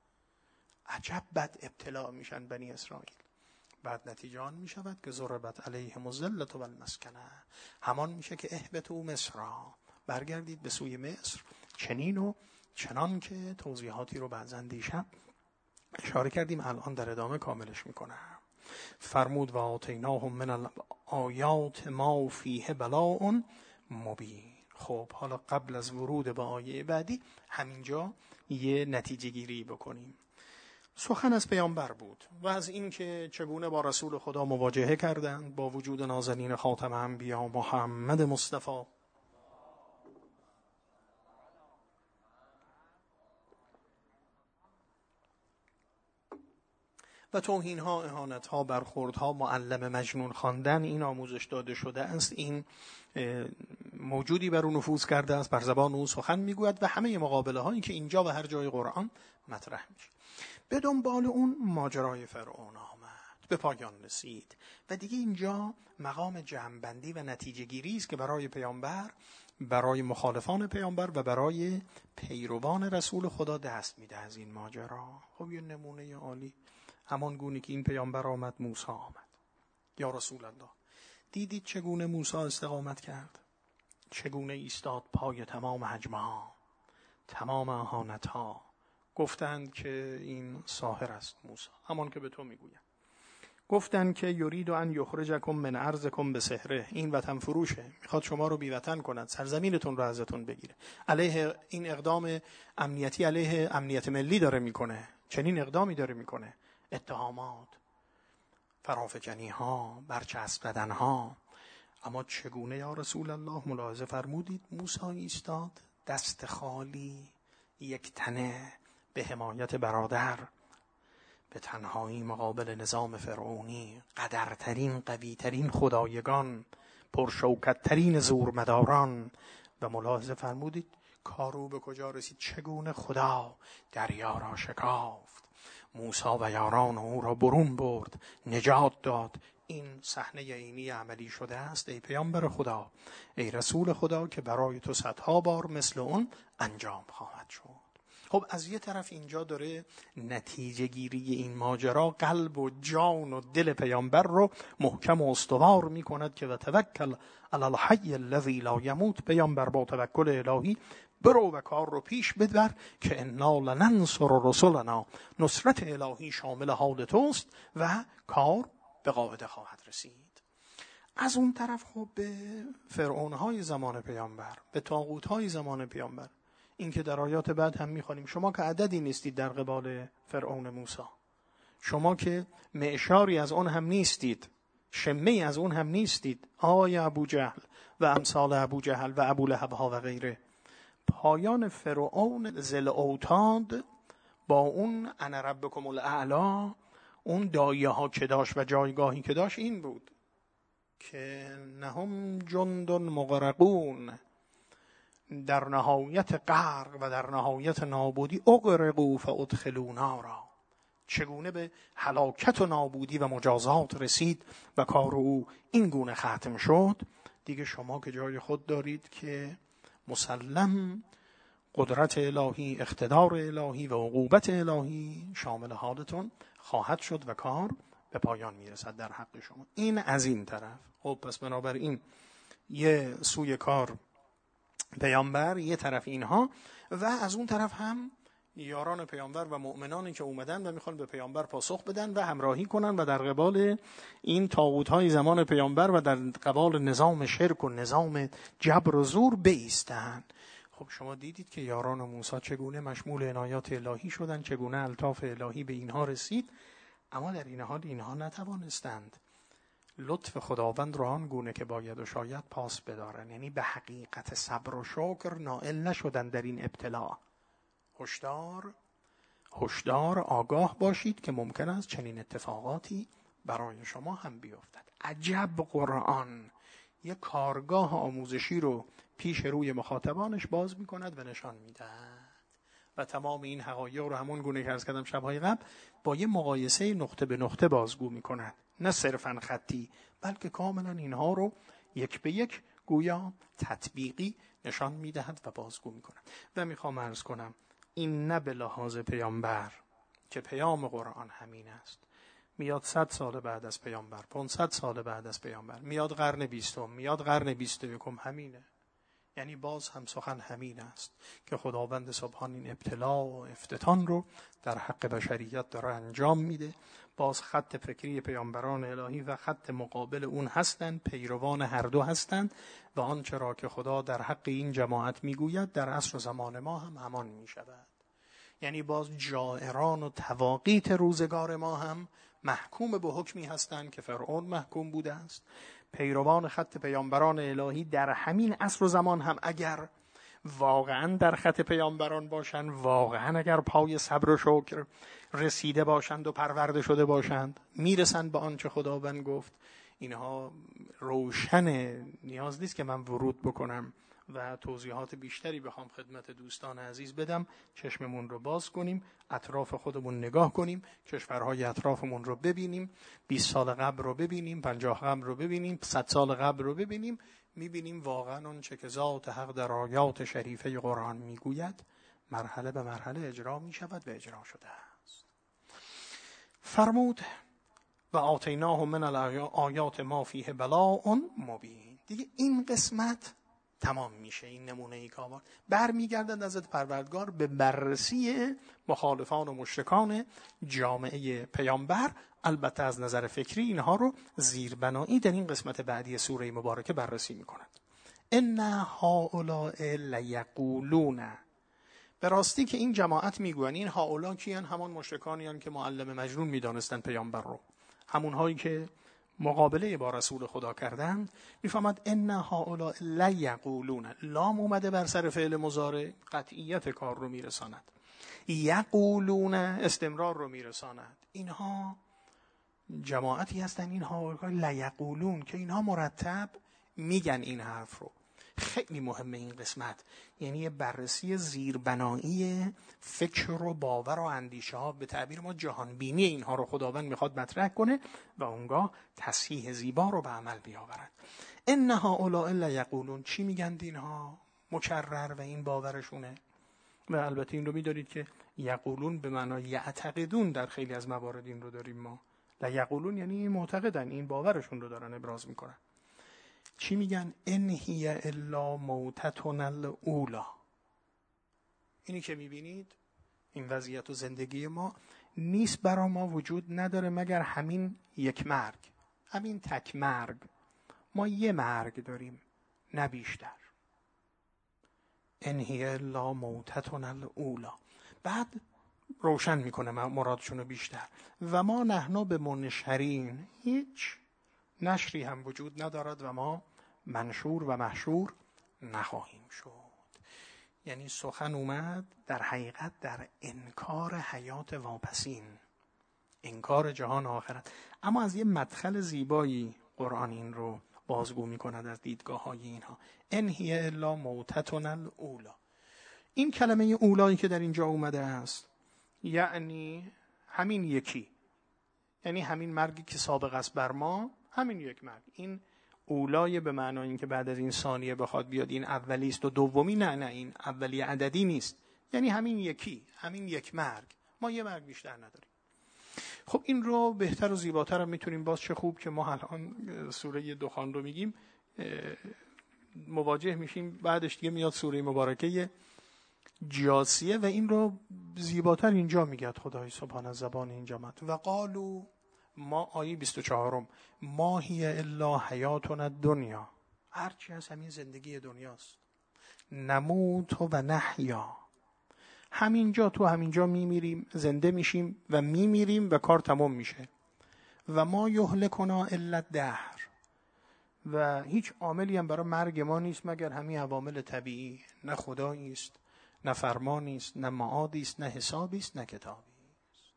عجب بد ابتلا میشن بنی اسرائیل. بعد نتیجه آن میشود که ضربت علیهم الذلة و المسکنه. همان میشه که اهبطوا مصر. برگردید به سوی مصر. چنین و چنان که توضیحاتی رو بعضا دیشب اشاره کردیم، الان در ادامه کاملش میکنم. فرمود و آتیناهم من الآیات ما فیه بلاء مبین. خب حالا قبل از ورود به آیه بعدی همینجا یه نتیجه گیری بکنیم. سخن از پیامبر بود و از این که چگونه با رسول خدا مواجهه کردند با وجود نازنین خاتم انبیا محمد مصطفی. و توهین ها، اهانت ها، برخورد ها، معلم مجنون خواندن، این آموزش داده شده است. این موجودی بر او نفوذ کرده است، بر زبان او سخن میگوید و همه مقابله هایی که اینجا و هر جای قرآن مطرح میشه. به دنبال اون ماجرای فرعون آمد، به پایان رسید و دیگه اینجا مقام جمع‌بندی و نتیجه گیری است که برای پیامبر، برای مخالفان پیامبر و برای پیروان رسول خدا دست میده از این ماجرا. خب یه نمونه عالی، همان گونه که این پیامبر آمد موسی آمد. یا رسول الله، دیدید چگونه موسی استقامت کرد؟ چگونه ایستاد پای تمام هجمه‌ها، تمام اهانت‌ها. گفتند که این ساحر است موسی، همان که به تو میگویم. گفتند که یرید ان یخرجکم من ارضکم بسحره، این وطن فروشه، میخواد شما رو بی وطن کند، سرزمینتون رو ازتون بگیره. علیه این اقدام امنیتی، علیه امنیت ملی داره میکنه. چنین اقدامی داره میکنه. اتهامات، فرافکنی ها، برچسب زدن ها. اما چگونه یا رسول الله؟ ملاحظه فرمودید موسی ایستاد دست خالی، یک تنه، به حمایت برادر، به تنهایی مقابل نظام فرعونی، قدرترین قویترین خدایگان، پرشوکتترین زورمداران. و ملاحظه فرمودید کارو به کجا رسید؟ چگونه خدا دریا را شکافت، موسی و یاران او را برون برد، نجات داد. این صحنه عینی عملی شده است ای پیامبر خدا، ای رسول خدا، که برای تو صدها بار مثل اون انجام خواهد شد. خب از یه طرف اینجا داره نتیجه گیری این ماجرا قلب و جان و دل پیامبر رو محکم و استوار می کند که و توکل علی الحی الذی لا یموت. پیامبر با توکل الهی برو و کار رو پیش ببر که انا لننصر رسلنا، نصرت الهی شامل حال توست و کار به قاعده خواهد رسید. از اون طرف خب به فرعونهای زمان پیامبر، به طاغوتهای زمان پیامبر، این که در آیات بعد هم میخوانیم شما که عددی نیستید در قبال فرعون موسی، شما که معشاری از اون هم نیستید، شمه‌ای از اون هم نیستید، آقای ابو جهل و امثال ابو جهل و ابو لهب ها و غیره. پایان فرعون ذل اوتاد با اون انا ربکم الاعلی، اون دایه ها که داشت و جایگاهی که داشت این بود که نهم جند مغرقون، در نهایت غرق و در نهایت نابودی اغرقوا فادخلوا نارا، چگونه به هلاکت و نابودی و مجازات رسید و کار او این گونه ختم شد. دیگه شما که جای خود دارید که مسلم قدرت الهی، اقتدار الهی و عقوبت الهی شامل حالتون خواهد شد و کار به پایان میرسد در حق شما. این از این طرف. خب پس بنابراین یه سوی کار پیامبر، یه طرف اینها، و از اون طرف هم یاران پیامبر و مؤمنانی که اومدن و میخوان به پیامبر پاسخ بدن و همراهی کنن و در قبال این طاغوت‌های زمان پیامبر و در قبال نظام شرک و نظام جبر و زور بایستن. خب شما دیدید که یاران موسی چگونه مشمول عنایات الهی شدن، چگونه الطاف الهی به اینها رسید، اما در این حال اینها نتوانستند لطف خداوند را آن گونه که باید و شاید پاس بدارن، یعنی به حقیقت صبر و شکر نائل نشدن در این ابتلا. هشدار هشدار آگاه باشید که ممکن است چنین اتفاقاتی برای شما هم بیفتد. عجب قرآن یک کارگاه آموزشی رو پیش روی مخاطبانش باز می کند و نشان می دهد و تمام این حقایق رو همون گونه که عرض کردم شب‌های قبل با یه مقایسه نقطه به نقطه بازگو می کند، نه صرفاً خطی، بلکه کاملا اینها رو یک به یک گویا تطبیقی نشان می دهد و بازگو می کند. و می خوام عرض کنم این نه به لحاظ پیامبر که پیام قرآن همین است، میاد صد سال بعد از پیامبر، پانصد سال بعد از پیامبر، میاد قرن بیستم، میاد قرن بیست و یکم، همینه. یعنی باز هم سخن همین است که خداوند سبحان این ابتلا و افتتان رو در حق بشریت داره انجام میده. باز خط فکری پیامبران الهی و خط مقابل اون هستند، پیروان هر دو هستند و آنچه را که خدا در حق این جماعت میگوید در عصر و زمان ما هم همان میشود. یعنی باز جائران و تواقیت روزگار ما هم محکوم به حکمی هستند که فرعون محکوم بوده است. پیروان خط پیامبران الهی در همین عصر و زمان هم اگر واقعا در خط پیامبران باشند، واقعا اگر پای صبر و شکر رسیده باشند و پرورده شده باشند، میرسند به آنچه خداوند گفت. اینها روشن، نیاز نیست که من ورود بکنم و توضیحات بیشتری بخوام خدمت دوستان عزیز بدم. چشممون رو باز کنیم، اطراف خودمون نگاه کنیم، کشورهای اطرافمون رو ببینیم، بیست سال قبل رو ببینیم، پنجاه قبل رو ببینیم، صد سال قبل رو ببینیم، میبینیم واقعا اون چه که ذات حق در آیات شریفه قرآن میگوید مرحله به مرحله اجرا میشود و اجرا شده است. فرمود و آتیناه من الآیات ما فیه بلاء مبین. دیگه این قسمت تمام میشه. این نمونه ای که آورد برمیگردد از پروردگار به بررسی مخالفان و مشرکان جامعه پیامبر، البته از نظر فکری اینها رو زیربنایی در این قسمت بعدی سوره مبارکه بررسی میکند. ان هؤلاء لیقولون، به راستی که این جماعت میگوین این هؤلاء کیان؟ همان مشرکانیان که معلم مجنون میدانستن پیامبر رو، همون هایی که مقابله با رسول خدا کردن. میفهمد ان هؤلاء لا یقولون، لام اومده بر سر فعل مضارع قطعیت کار رو میرساند، یقولون استمرار رو میرساند. اینها جماعتی هستن، این هؤلاء لا یقولون، که اینها مرتب میگن این حرف رو. خیلی مهمه این قسمت، یعنی بررسی زیربنایی فکر و باور و اندیشه ها، به تعبیر ما جهان بینی اینها رو خداوند میخواد مطرح کنه و اونگاه تصحیح زیبا رو به عمل بیاورد. ان هؤلاء لا یقولون، چی میگن اینها؟ مکرر و این باورشونه. و البته این رو میدارید که یقولون به معنای یعتقدون در خیلی از موارد این رو داریم ما. لا یقولون یعنی معتقدن، این باورشون رو دارن ابراز میکنن. چی میگن؟ ان هی الا موتتنا الاولی. اینی که میبینید این وضعیت و زندگی ما نیست برای ما وجود نداره مگر همین یک مرگ، همین تک مرگ. ما یه مرگ داریم نه بیشتر. ان هی الا موتتنا الاولی. بعد روشن میکنه مرادشون رو بیشتر. و ما نحن به منشرین، هیچ نشری هم وجود ندارد و ما منشور و محشور نخواهیم شد. یعنی سخن اومد در حقیقت در انکار حیات واپسین، انکار جهان آخرت. اما از یه مدخل زیبایی قرآن این رو بازگو میکند از دیدگاه های اینها. ان هی الا موتتنا الاولی. این کلمه اولایی که در اینجا اومده است یعنی همین یکی، یعنی همین مرگی که سابق است بر ما، همین یک مرگ. این اولای به معنای این که بعد از این ثانیه بخواد بیاد این اولی است و دومی، نه نه، این اولی عددی نیست، یعنی همین یکی، همین یک مرگ. ما یه مرگ بیشتر نداریم. خب این رو بهتر و زیباتر هم میتونیم، باز چه خوب که ما الان سوره دخان رو میگیم مواجه میشیم، بعدش دیگه میاد سوره مبارکه جاسیه و این رو زیباتر اینجا میگه خدای سبحان از زبان این جماعت. و قالو، ما آیه بیست و چهارم، ما هی الا حیاتنا الدنیا، هرچی از همین زندگی دنیاست. نموت و نحیا، همینجا تو همینجا میمیریم، زنده میشیم و میمیریم و کار تمام میشه. و ما یهلکنا الا الدهر، و هیچ عاملی هم برای مرگ ما نیست مگر همین عوامل طبیعی. نه خدایی است، نه فرمانی است، نه معادی است، نه حسابی است، نه کتابی است.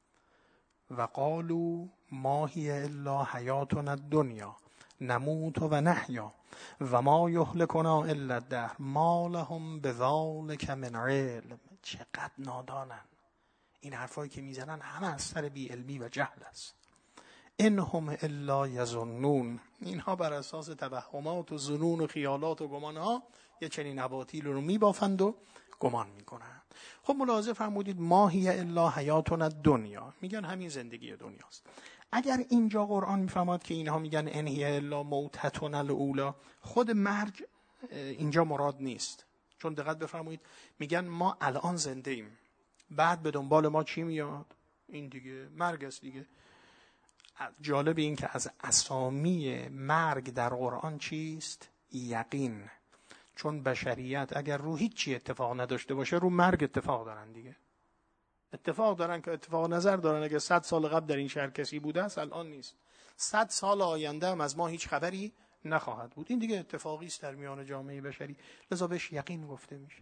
و قالوا ما هی الا حیاتنا الدنیا نموت و نحیا و ما یهلکنا الا الدهر ما لهم بذلک من علم. چقدر نادانن این حرفایی که میزنن، همه از سر بی علمی و جهل است. انهم الا یظنون، اینها بر اساس توهمات و ظنون و خیالات و گمانها یه چنین اباطیل رو میبافند و گمان میکنن. خب ملاحظه فرمودید ما هی الا حیاتنا الدنیا، میگن همین زندگی دنیاست. اگر اینجا قرآن میفهمد که اینها میگن ان هی الا موتتنا الاولی، خود مرگ اینجا مراد نیست. چون دقت بفرمایید میگن ما الان زنده ایم، بعد به دنبال ما چی میاد؟ این دیگه مرگ است دیگه. جالب این که از اسامی مرگ در قرآن چیست؟ یقین. چون بشریت اگر رو هیچی اتفاق نداشته باشه، رو مرگ اتفاق دارن دیگه. اتفاق دارن که اتفاق نظر دارن. اگر صد سال قبل در این شهر کسی بوده است، الان نیست. صد سال آینده هم از ما هیچ خبری نخواهد بود. این دیگه اتفاقی است در میان جامعه بشری، لذا بهش یقین گفته میشه.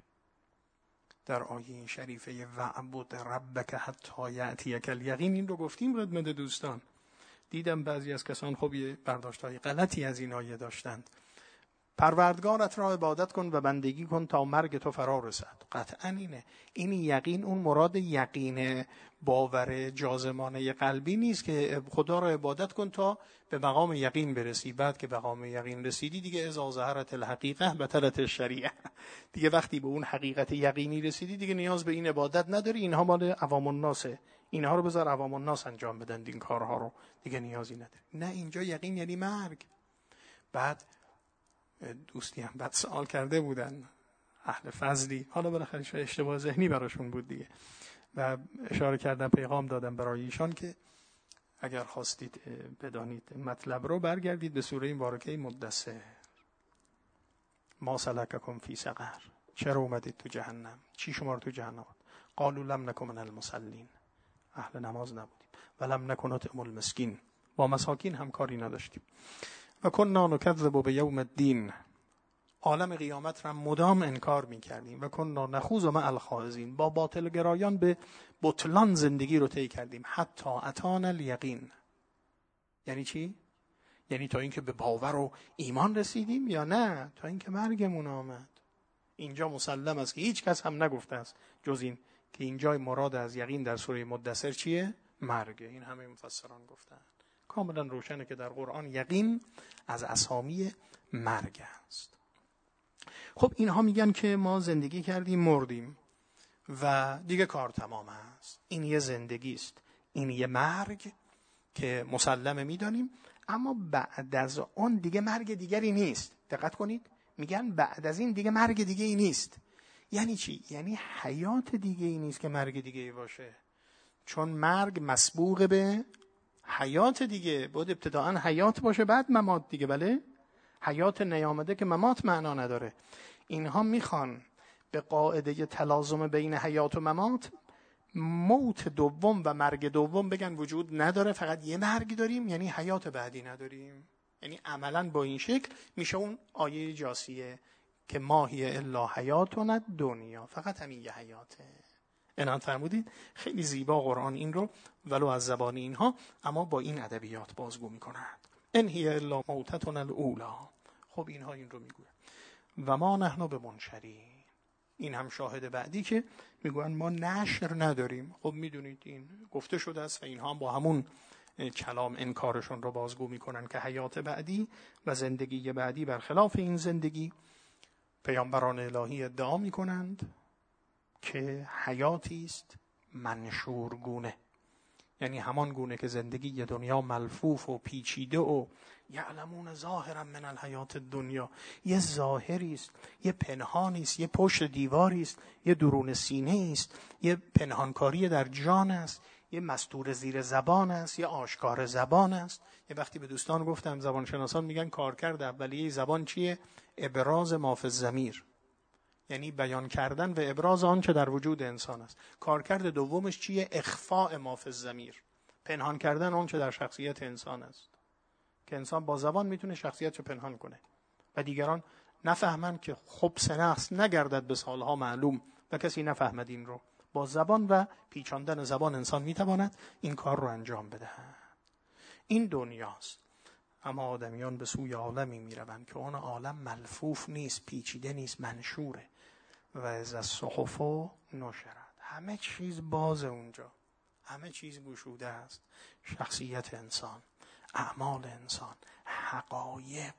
در آیه این شریفه وعبد ربک حتی یأتیک الیقین، این رو گفتیم خدمت دوستان. دیدم بعضی از کسان خب یه برداشت‌های غلطی از این آیه داشتند. پروردگارت را عبادت کن و بندگی کن تا مرگ تو فرا رسد. قطعا اینه. این یقین اون مراد یقین باور جازمانه قلبی نیست که خدا را عبادت کن تا به مقام یقین برسی. بعد که به مقام یقین رسیدی دیگه اذا ظهرت الحقیقه بطلت الشریعه، دیگه وقتی به اون حقیقت یقینی رسیدی دیگه نیاز به این عبادت نداری. اینها مال عوام الناسه، اینها رو بذار عوام الناس انجام بدن این کارها رو، دیگه نیازی نداری. نه، اینجا یقین یعنی مرگ. بعد دوستی هم بعد سوال کرده بودن اهل فضلی، حالا بالاخره شاید اشتباه ذهنی براشون بود دیگه، و اشاره کردم پیغام دادم برای ایشان که اگر خواستید بدانید مطلب رو برگردید به سوره مبارکه مدثر. ما سلککم فی سقر. چرا اومدید تو جهنم؟ چی شما رو تو جهنم؟ قالوا لم نکن من المصلین، اهل نماز نبودیم. و لم نکن نطعم المسکین، با مساکین هم کاری نداشتیم. و کنا نکذب بیوم الدین، عالم قیامت را مدام انکار می‌کردیم. و کنا نخوض مع الخائضین، با باطل گرایان به بطلان زندگی رو طی کردیم. حتی اتانا الیقین، یعنی چی؟ یعنی تا اینکه به باور و ایمان رسیدیم یا نه تا اینکه مرگمون آمد. اینجا مسلم است که هیچ کس هم نگفته است جز این که اینجا مراد از یقین در سوره مدثر چیه؟ مرگ. این همه مفسران گفتن. کاملا روشنه که در قرآن یقین از اسامی مرگ است. خب اینها میگن که ما زندگی کردیم مردیم و دیگه کار تمام است. این یه زندگی است، این یه مرگ که مسلمه میدانیم، اما بعد از اون دیگه مرگ دیگری نیست. دقت کنید، میگن بعد از این دیگه مرگ دیگه ای نیست. یعنی چی؟ یعنی حیات دیگه ای نیست که مرگ دیگه ای باشه، چون مرگ مسبوق به حیات دیگه. بود ابتداعا حیات باشه بعد ممات دیگه. بله، حیات نیامده که ممات معنا نداره. اینها میخوان به قاعده تلازم بین حیات و ممات، موت دوم و مرگ دوم بگن وجود نداره، فقط یه مرگ داریم، یعنی حیات بعدی نداریم. یعنی عملاً با این شکل میشه اون آیه جاسیه که ما هی الا حیاتنا دنیا، فقط همین یه حیاته. عنایت فرمودید؟ خیلی زیبا قرآن این رو ولو از زبان اینها اما با این ادبیات بازگو میکند. ان هی الا موتتنا الاولی. خب اینها این رو میگوید و ما نحن بمنشرین. این هم شاهد بعدی که میگوین ما نشر نداریم. خب میدونید این گفته شده است و اینها هم با همون کلام انکارشون رو بازگو میکنن که حیات بعدی و زندگی بعدی برخلاف این زندگی. پیامبران الهی ادعا میکنند که حیاتی است منشورگونه، یعنی همان گونه که زندگی دنیا ملفوف و پیچیده و یعلمون ظاهرا من الحیات الدنیا، یه ظاهری است، یه پنهانی است، یه پشت دیواری است، یه درون سینه است، یه پنهانکاری در جان است، یه مستور زیر زبان است، یه آشکار زبان است. یه وقتی به دوستان گفتم زبانشناسان میگن کارکرد اولیه زبان چیه؟ ابراز ما فی الضمیر، یعنی بیان کردن و ابراز آنچه در وجود انسان است. کارکرد دومش چیه؟ اخفاء ما فی الضمیر، پنهان کردن آنچه در شخصیت انسان است، که انسان با زبان میتونه شخصیتشو پنهان کنه و دیگران نفهمن که خبث نفس نگردد به سالها معلوم و کسی نفهمد این رو. با زبان و پیچاندن زبان انسان میتواند این کار رو انجام بده. این دنیاست. اما آدمیان به سوی عالمی میروند که اون عالم ملفوف نیست، پیچیده نیست، منشوره. و از الصحف نشرت، همه چیز باز اونجا، همه چیز گشوده است. شخصیت انسان، اعمال انسان، حقایق،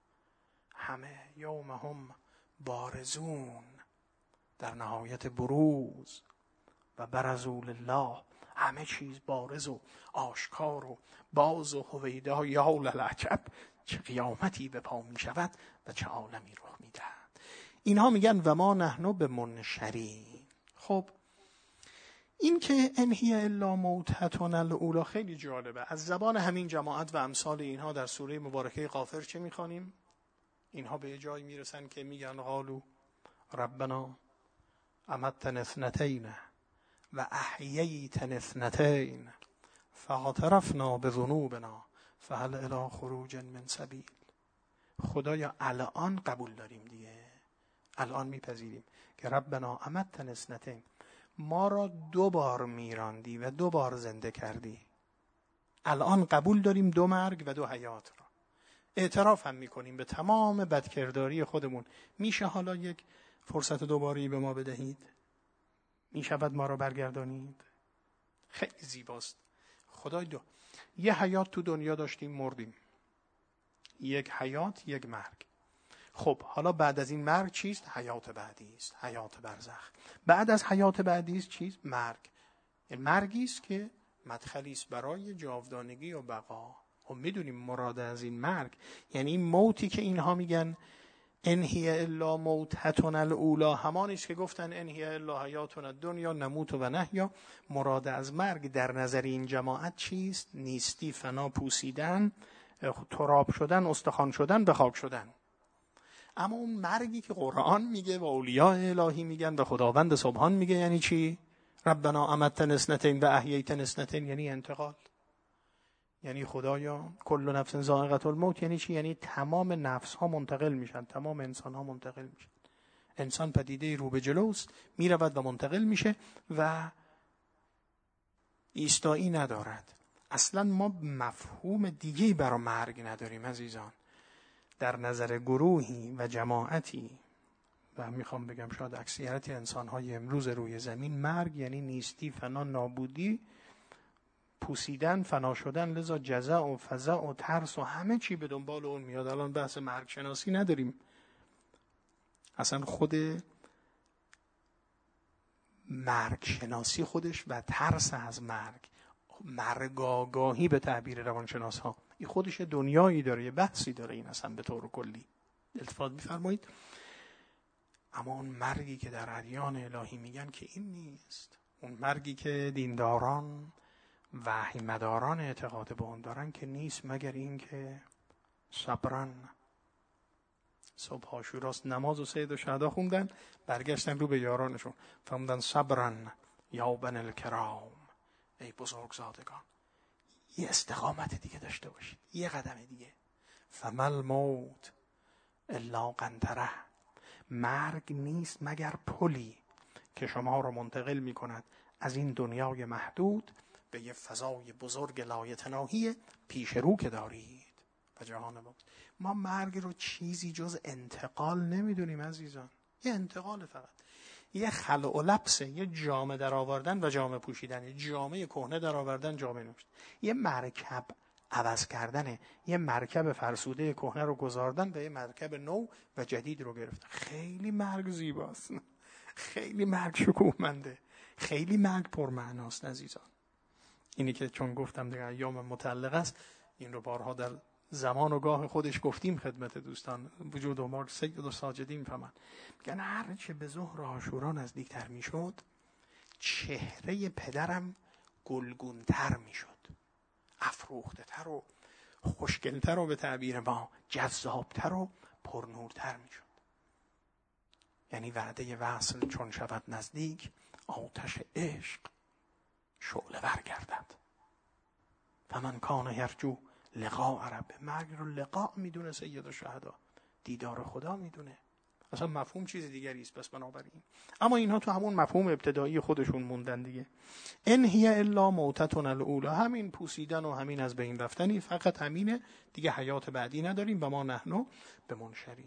همه یوم هم بارزون، در نهایت بروز و برزوا لله، همه چیز بارز و آشکار و باز و هویدا. یا للعجب، چه قیامتی به پا می شود و چه عالمی رخ می دهد. اینها میگن و ما نحن بمنشرین. خب این که ان هی الا موتتنا الاولی خیلی جالبه. از زبان همین جماعت و امثال اینها در سوره مبارکه غافر چه میخوانیم؟ اینها به جایی میرسن که میگن قالوا ربنا امتنا اثنتین و احییتنا اثنتین فاعترفنا بذنوبنا فهل الی خروج من سبیل. خدایا الان قبول داریم دیگه، الان میپذیریم که ربنا امتنا اثنتین، ما را دو بار میراندی و دو بار زنده کردی، الان قبول داریم دو مرگ و دو حیات را. اعتراف هم میکنیم به تمام بدکرداری خودمون. میشه حالا یک فرصت دوباری به ما بدهید؟ میشود ما را برگردانید؟ خیلی زیباست. خدای دو یه حیات تو دنیا داشتیم مردیم، یک حیات یک مرگ. خب حالا بعد از این مرگ چیست؟ حیات بعدی است، حیات برزخ. بعد از حیات بعدی است چیست؟ مرگ. این مرگی است که مدخلی است برای جاودانگی و بقا. خب میدونیم مراد از این مرگ یعنی موتی که اینها میگن ان هی الا موتتنا الاولی، همانی است که گفتن ان هی الا حیاتنا الدنیا نموت و نحیا. مراد از مرگ در نظر این جماعت چیست؟ نیستی، فنا، پوسیدن، تراب شدن، استخوان شدن، به خاک شدن. اما اون مرگی که قرآن میگه و اولیاء الهی میگن و خداوند سبحان میگه یعنی چی؟ ربنا امتنا اثنتین و احییتنا اثنتین، یعنی انتقال. یعنی خدایا کل نفس ذائقة الموت یعنی چی؟ یعنی تمام نفس ها منتقل میشن، تمام انسان ها منتقل میشن. انسان پدیده رو به جلوست، میرود و منتقل میشه و ایستایی ندارد. اصلا ما مفهوم دیگه‌ای برای مرگ نداریم عزیزان. در نظر گروهی و جماعتی و میخوام بگم شاید اکثریت انسان‌های امروز روی زمین، مرگ یعنی نیستی، فنا، نابودی، پوسیدن، فنا شدن. لذا جزع و فزع و ترس و همه چی به دنبال اون میاد. الان بحث مرگ شناسی نداریم. اصلا خود مرگ شناسی خودش و ترس از مرگ، مرگ آگاهی به تعبیر روانشناس ها، این خودش دنیایی داره، یه بحثی داره این اصلا به طور کلی. التفات می‌فرمایید. اما اون مرگی که در ادیان الهی میگن که این نیست. اون مرگی که دینداران وحی مداران اعتقاد به اون دارن که نیست مگر این که صبرن. صبح عاشوراست، نماز و سید و شهدا خوندن، برگشتن رو به یارانشون فرمودن صبرن یا بن الکرام، ای بزرگزادگان یه استقامت دیگه داشته باشید، یه قدم دیگه. فمل موت الا قنطره، مرگ نیست مگر پلی که شما رو منتقل می کند از این دنیای محدود به یه فضای بزرگ لایتناهی پیش رو که دارید و جهان ما. ما مرگ رو چیزی جز انتقال نمیدونیم عزیزان. یه انتقال فقط، یه خلع و لبسه، یه جامه در آوردن و جامه پوشیدن، یه جامه کهنه در آوردن جامه نوشت، یه مرکب عوض کردنه، یه مرکب فرسوده کهنه رو گذاردن و یه مرکب نو و جدید رو گرفتن. خیلی مرگ زیباست، خیلی مرگ شکوهمنده، خیلی مرگ پرمعناست عزیزان. اینی که چون گفتم دیگه ایام متعلق است، این رو بارها در زمان و گاه خودش گفتیم خدمت دوستان. وجود و مار سید و ساجدین میفهمن، میگن هر چه به ظهر عاشورا نزدیکتر میشد چهره پدرم گلگونتر میشد، افروخته تر و خوشگلتر و به تعبیر ما جذابتر و پرنورتر میشد. یعنی وعده وصل چون شود نزدیک، آتش عشق شعله ور گردد. فمن کان یرجو لقاء رب، مرگ رو لقاء میدونه سید الشهدا، دیدار خدا میدونه. اصلا مفهوم چیز دیگری است. پس بنابراین اما اینها تو همون مفهوم ابتدایی خودشون موندن دیگه. ان هی الا موتتنا الاولی، همین پوسیدن و همین از بین رفتنی، فقط همینه دیگه، حیات بعدی نداریم و ما نحنو به منشرین.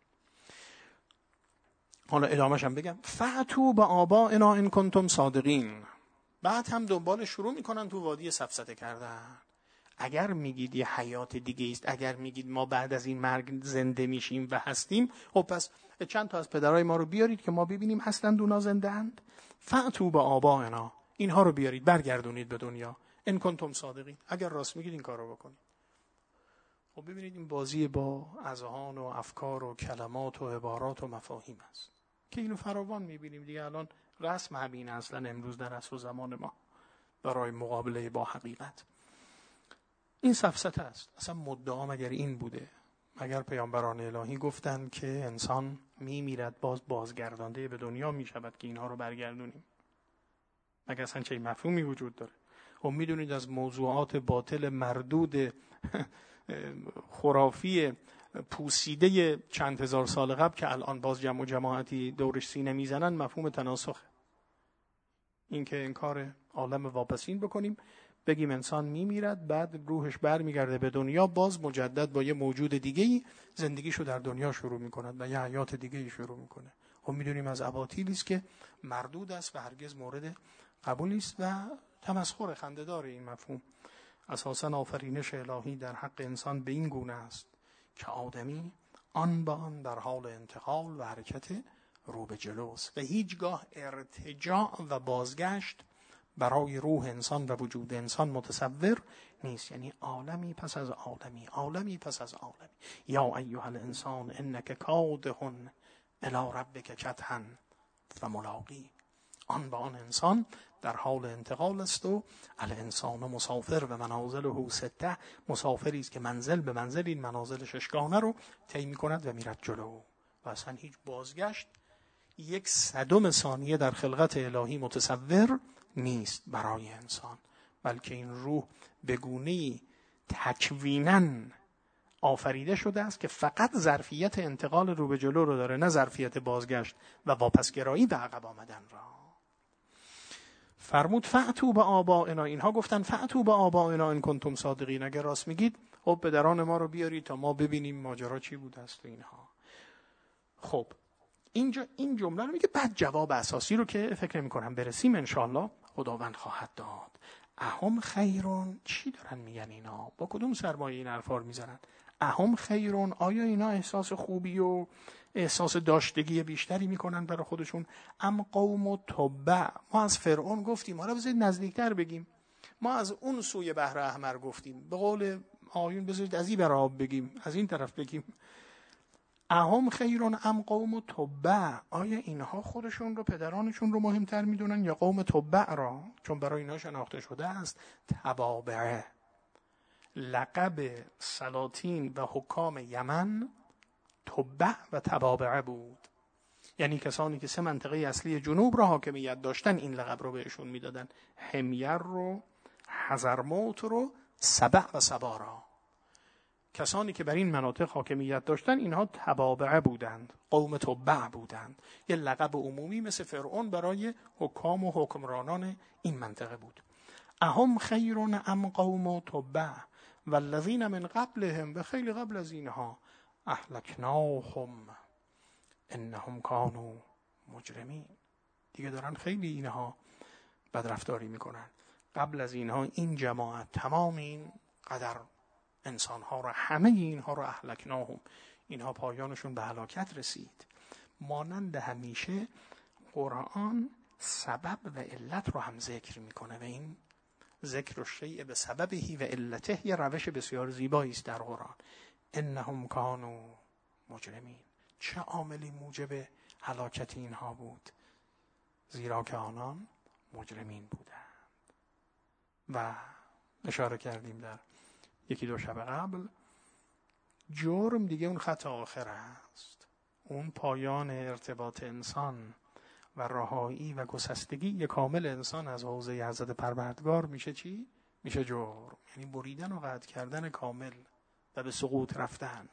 حالا ادامه‌ش هم بگم فاتو به آبائنا ان کنتم صادقین. بعد هم دنبال شروع میکنن تو وادی سفسطه کردن. اگر میگید یه حیات دیگه است، اگر میگید ما بعد از این مرگ زنده میشیم و هستیم، خب پس چند تا از پدرای ما رو بیارید که ما ببینیم هستند اونا زنده اند. فاتو به آبائنا، اینها رو بیارید برگردونید به دنیا. ان کنتم صادقین، اگر راست میگید این کار رو بکنید. خب ببینید این بازی با اذهان و افکار و کلمات و عبارات و مفاهیم است که اینو فراوان میبینیم دیگه. الان رسم همین اصلا امروز در عصر و زمان ما برای مقابله با حقیقت. این سفسطه است. اصلا مدعا مگر این بوده؟ مگر پیامبران الهی گفتن که انسان میمیرد باز بازگردانده به دنیا میشود که اینها رو برگردونیم؟ مگر اصلا چه مفهومی وجود داره؟ و میدونید از موضوعات باطل مردود خرافی پوسیده چند هزار سال قبل که الان باز جمع و جماعتی دورش سینه میزنن، مفهوم تناسخ. این که انکار عالم واپسین بکنیم، بگیم انسان میمیرد بعد روحش بر میگرده به دنیا، باز مجدد با یه موجود دیگه‌ای زندگیشو در دنیا شروع میکند و یه حیات دیگه‌ای شروع میکنه. خب میدونیم از اباطیلی است که مردود است و هرگز مورد قبول نیست و تمسخر خنده‌دار این مفهوم. اساساً آفرینش الهی در حق انسان به این گونه است که آدمی آن با آن در حال انتقال و حرکت رو به جلوست و هیچگاه ارتجاع و بازگشت برای روح انسان و وجود انسان متصور نیست. یعنی عالمی پس از عالمی، عالمی پس از عالمی. یا ایها الانسان انک کادح الی ربک کدحا فملاقی. آن با آن انسان در حال انتقال است و الانسان مسافر و منازله سته، مسافری است که منزل به منزل این منازل ششگانه رو طی می‌کند و میرد جلو. و اصلا هیچ بازگشت یک صدم ثانیه در خلقت الهی متصور نیست برای انسان، بلکه این روح به گونه‌ای تکویناً آفریده شده است که فقط ظرفیت انتقال رو به جلو رو داره، نه ظرفیت بازگشت و واپسگرایی به عقب آمدن را. فرمود فأتوا بآبائنا، اینها گفتن فأتوا بآبائنا ان کنتم صادقین، اگر راست میگید خب پدران ما رو بیارید تا ما ببینیم ماجرا چی بود است و اینها. خب اینجا این جمله رو میگه، بعد جواب اساسی رو که فکر نمی‌کنم برسیم انشالله خداوند خواهد داد. اهم خیرون، چی دارن میگن اینا؟ با کدوم سرمایه این حرفا رو میزنن؟ اهم خیرون، آیا اینا احساس خوبی و احساس داشتگی بیشتری میکنن برای خودشون؟ ام قوم تبع، ما از فرعون گفتیم، حالا بذارید نزدیکتر بگیم، ما از اون سوی بحر احمر گفتیم، به قول آیون بذارید از این برای بگیم، از این طرف بگیم. اهم خیرون ام قوم تبع، آیا اینها خودشون رو پدرانشون رو مهمتر میدونن یا قوم تبع را؟ چون برای اینها شناخته شده است تبابعه، لقب سلاطین و حکام یمن تبع و تبابعه بود، یعنی کسانی که سه منطقه اصلی جنوب را حاکمیت داشتن این لقب رو بهشون میدادن، حمیر رو، حضرموت رو، سبع و سبا را. کسانی که بر این مناطق حاکمیت داشتن اینها تبابعه بودند، قوم تبع بودند، یه لقب عمومی مثل فرعون برای حکام و حکمرانان این منطقه بود. اهم خیرون ام قوم تبع والذین من قبلهم، و خیلی قبل از اینها اهلکناهم انهم کانوا مجرمین، دیگه دارن خیلی اینها بدرفتاری میکنن. قبل از اینها این جماعت تمام این قدر انسانها را، همه اینها را اهلکناهم، اینها پایانشون به هلاکت رسید. مانند همیشه قرآن سبب و علت رو هم ذکر میکنه و این ذکر الشیء به سببه و علته یه روش بسیار زیبایی است در قرآن. انهم کانوا مجرمین، چه عاملی موجب هلاکت اینها بود؟ زیرا که آنان مجرمین بودند. و اشاره کردیم در یکی دو شب قبل، جرم دیگه اون خط آخر است، اون پایان ارتباط انسان و رهایی و گسستگی کامل انسان از حوزه حضرت پروردگار میشه چی؟ میشه جرم، یعنی بریدن و قطع کردن کامل و به سقوط رفتن،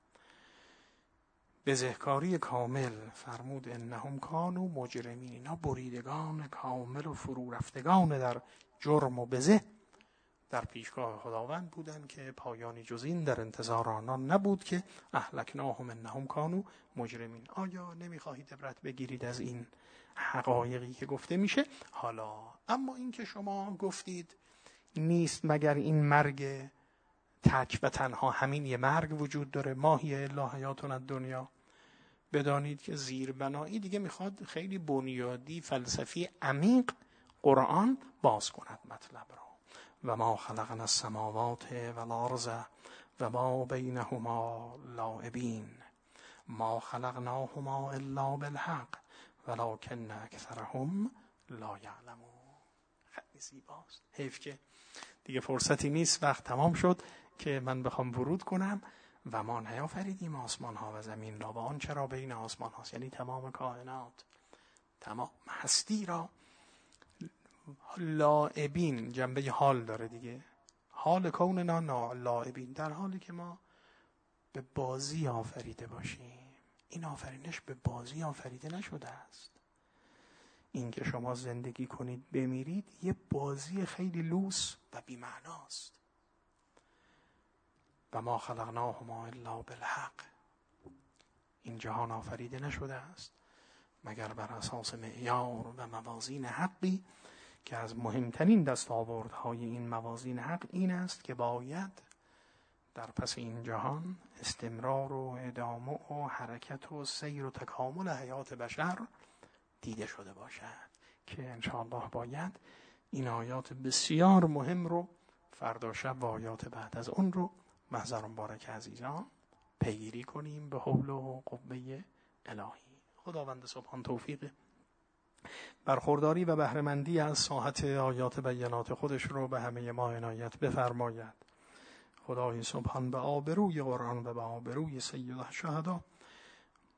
بزهکاری کامل. فرمود انهم کانوا مجرمین، اینا بریدگان کامل و فرو رفتگان در جرم و بزه در پیشگاه خداوند بودن که پایانی جز این در انتظار آنان نبود که اهلکناهم انهم کانوا مجرمین. آیا نمیخواهید عبرت بگیرید از این حقایقی که گفته میشه؟ حالا اما این که شما گفتید نیست مگر این مرگ تک و تنها همین یه مرگ وجود داره، ما هی الا حیاتنا الدنیا، بدانید که زیربنایی دیگه میخواد خیلی بنیادی فلسفی عمیق قرآن باز کند مطلب را. و ما خلقنا السماوات والارض و ما بینهما لاعبین ما خلقناهما الا بالحق ولکن اکثرهم لا یعلمون. خیلی زیباست. حیف که دیگه فرصتی نیست، وقت تمام شد که من بخوام ورود کنم. و ما نیافریدیم آسمان ها و زمین را و آنچه را بین آسمان هاست، یعنی تمام کائنات، تمام هستی را، لاعبین جنبه حال داره دیگه، حال کوننا لاعبین، در حالی که ما به بازی آفریده باشیم. این آفرینش به بازی آفریده نشده است. این که شما زندگی کنید بمیرید یه بازی خیلی لوس و بی‌معناست. و ما خلقناهما الا بالحق، این جهان آفریده نشده است مگر بر اساس معیار و موازین حقی که از مهمترین دستاوردهای این موازین حق این است که باید در پس این جهان استمرار و ادامه و حرکت و سیر و تکامل حیات بشر دیده شده باشد، که انشاءالله باید این آیات بسیار مهم رو فردا شب و آیات بعد از اون رو محضر مبارک عزیزان پیگیری کنیم به حول و قوه الهی. خداوند سبحان توفیق برخورداری و بهره‌مندی از ساحت آیات بینات خودش رو به همه ما عنایت بفرماید. خدای سبحان به آبروی قرآن و به آبروی سید الشهدا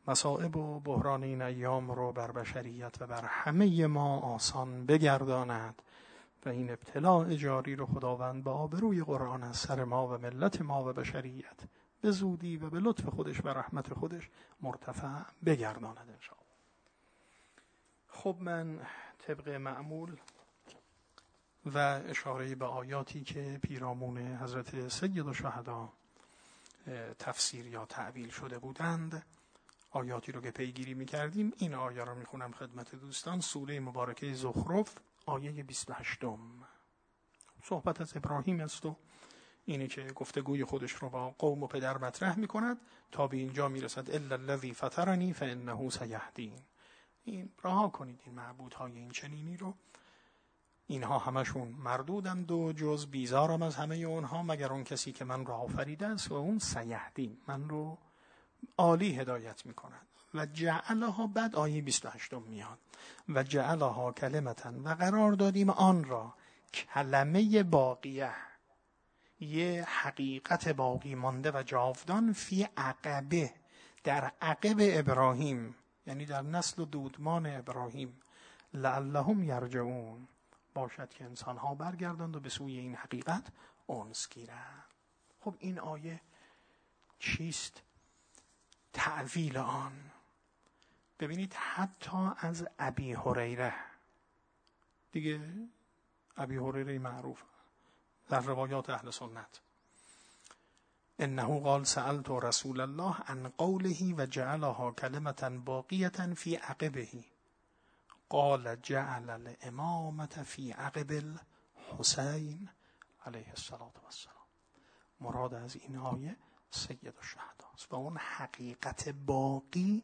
مصائب و بحران این ایام رو بر بشریت و بر همه ما آسان بگرداند و این ابتلاء جاری رو خداوند با آبروی قرآن از سر ما و ملت ما و بشریت به زودی و به لطف خودش و رحمت خودش مرتفع بگرداند انشاءالله. خب من طبق معمول و اشاره به آیاتی که پیرامون حضرت سید الشهدا تفسیر یا تعویل شده بودند، آیاتی رو که پیگیری می‌کردیم، این آیه رو می‌خونم خدمت دوستان. سوره مبارکه زخرف آیه بیست و هشت صحبت از ابراهیم است و اینه که گفتگوی خودش رو با قوم و پدر مطرح می‌کند تا به اینجا میرسد الا الذی فطرنی فانه سیهدین. این رها کنید این معبودهای این چنینی رو، اینها همشون مردودند و جز بیزارم از همه اونها مگر اون کسی که من را آفریده است و اون سیهدین، من رو عالی هدایت می‌کند. و جعلها، بعد آیه بیست و هشت میاد و جعلها کلمتاً، و قرار دادیم آن را کلمه باقیه، یه حقیقت باقی مانده و جاودان، فی عقبه، در عقب ابراهیم، یعنی در نسل و دودمان ابراهیم، لعلهم یرجعون، باشد که انسان‌ها برگردند و به سوی این حقیقت انس گیرند. خب این آیه چیست؟ تعویل آن. ببینید حتی از ابی هریره، دیگه ابی هریره معروف در روایات اهل سنت، انه قال سألت رسول الله عن قوله و جعلها کلمة باقیة فی عقبه قال جعل الامامة فی عقب الحسین علیه الصلاة والسلام. مراد از این آیه سید الشهدا است و اون حقیقت باقی،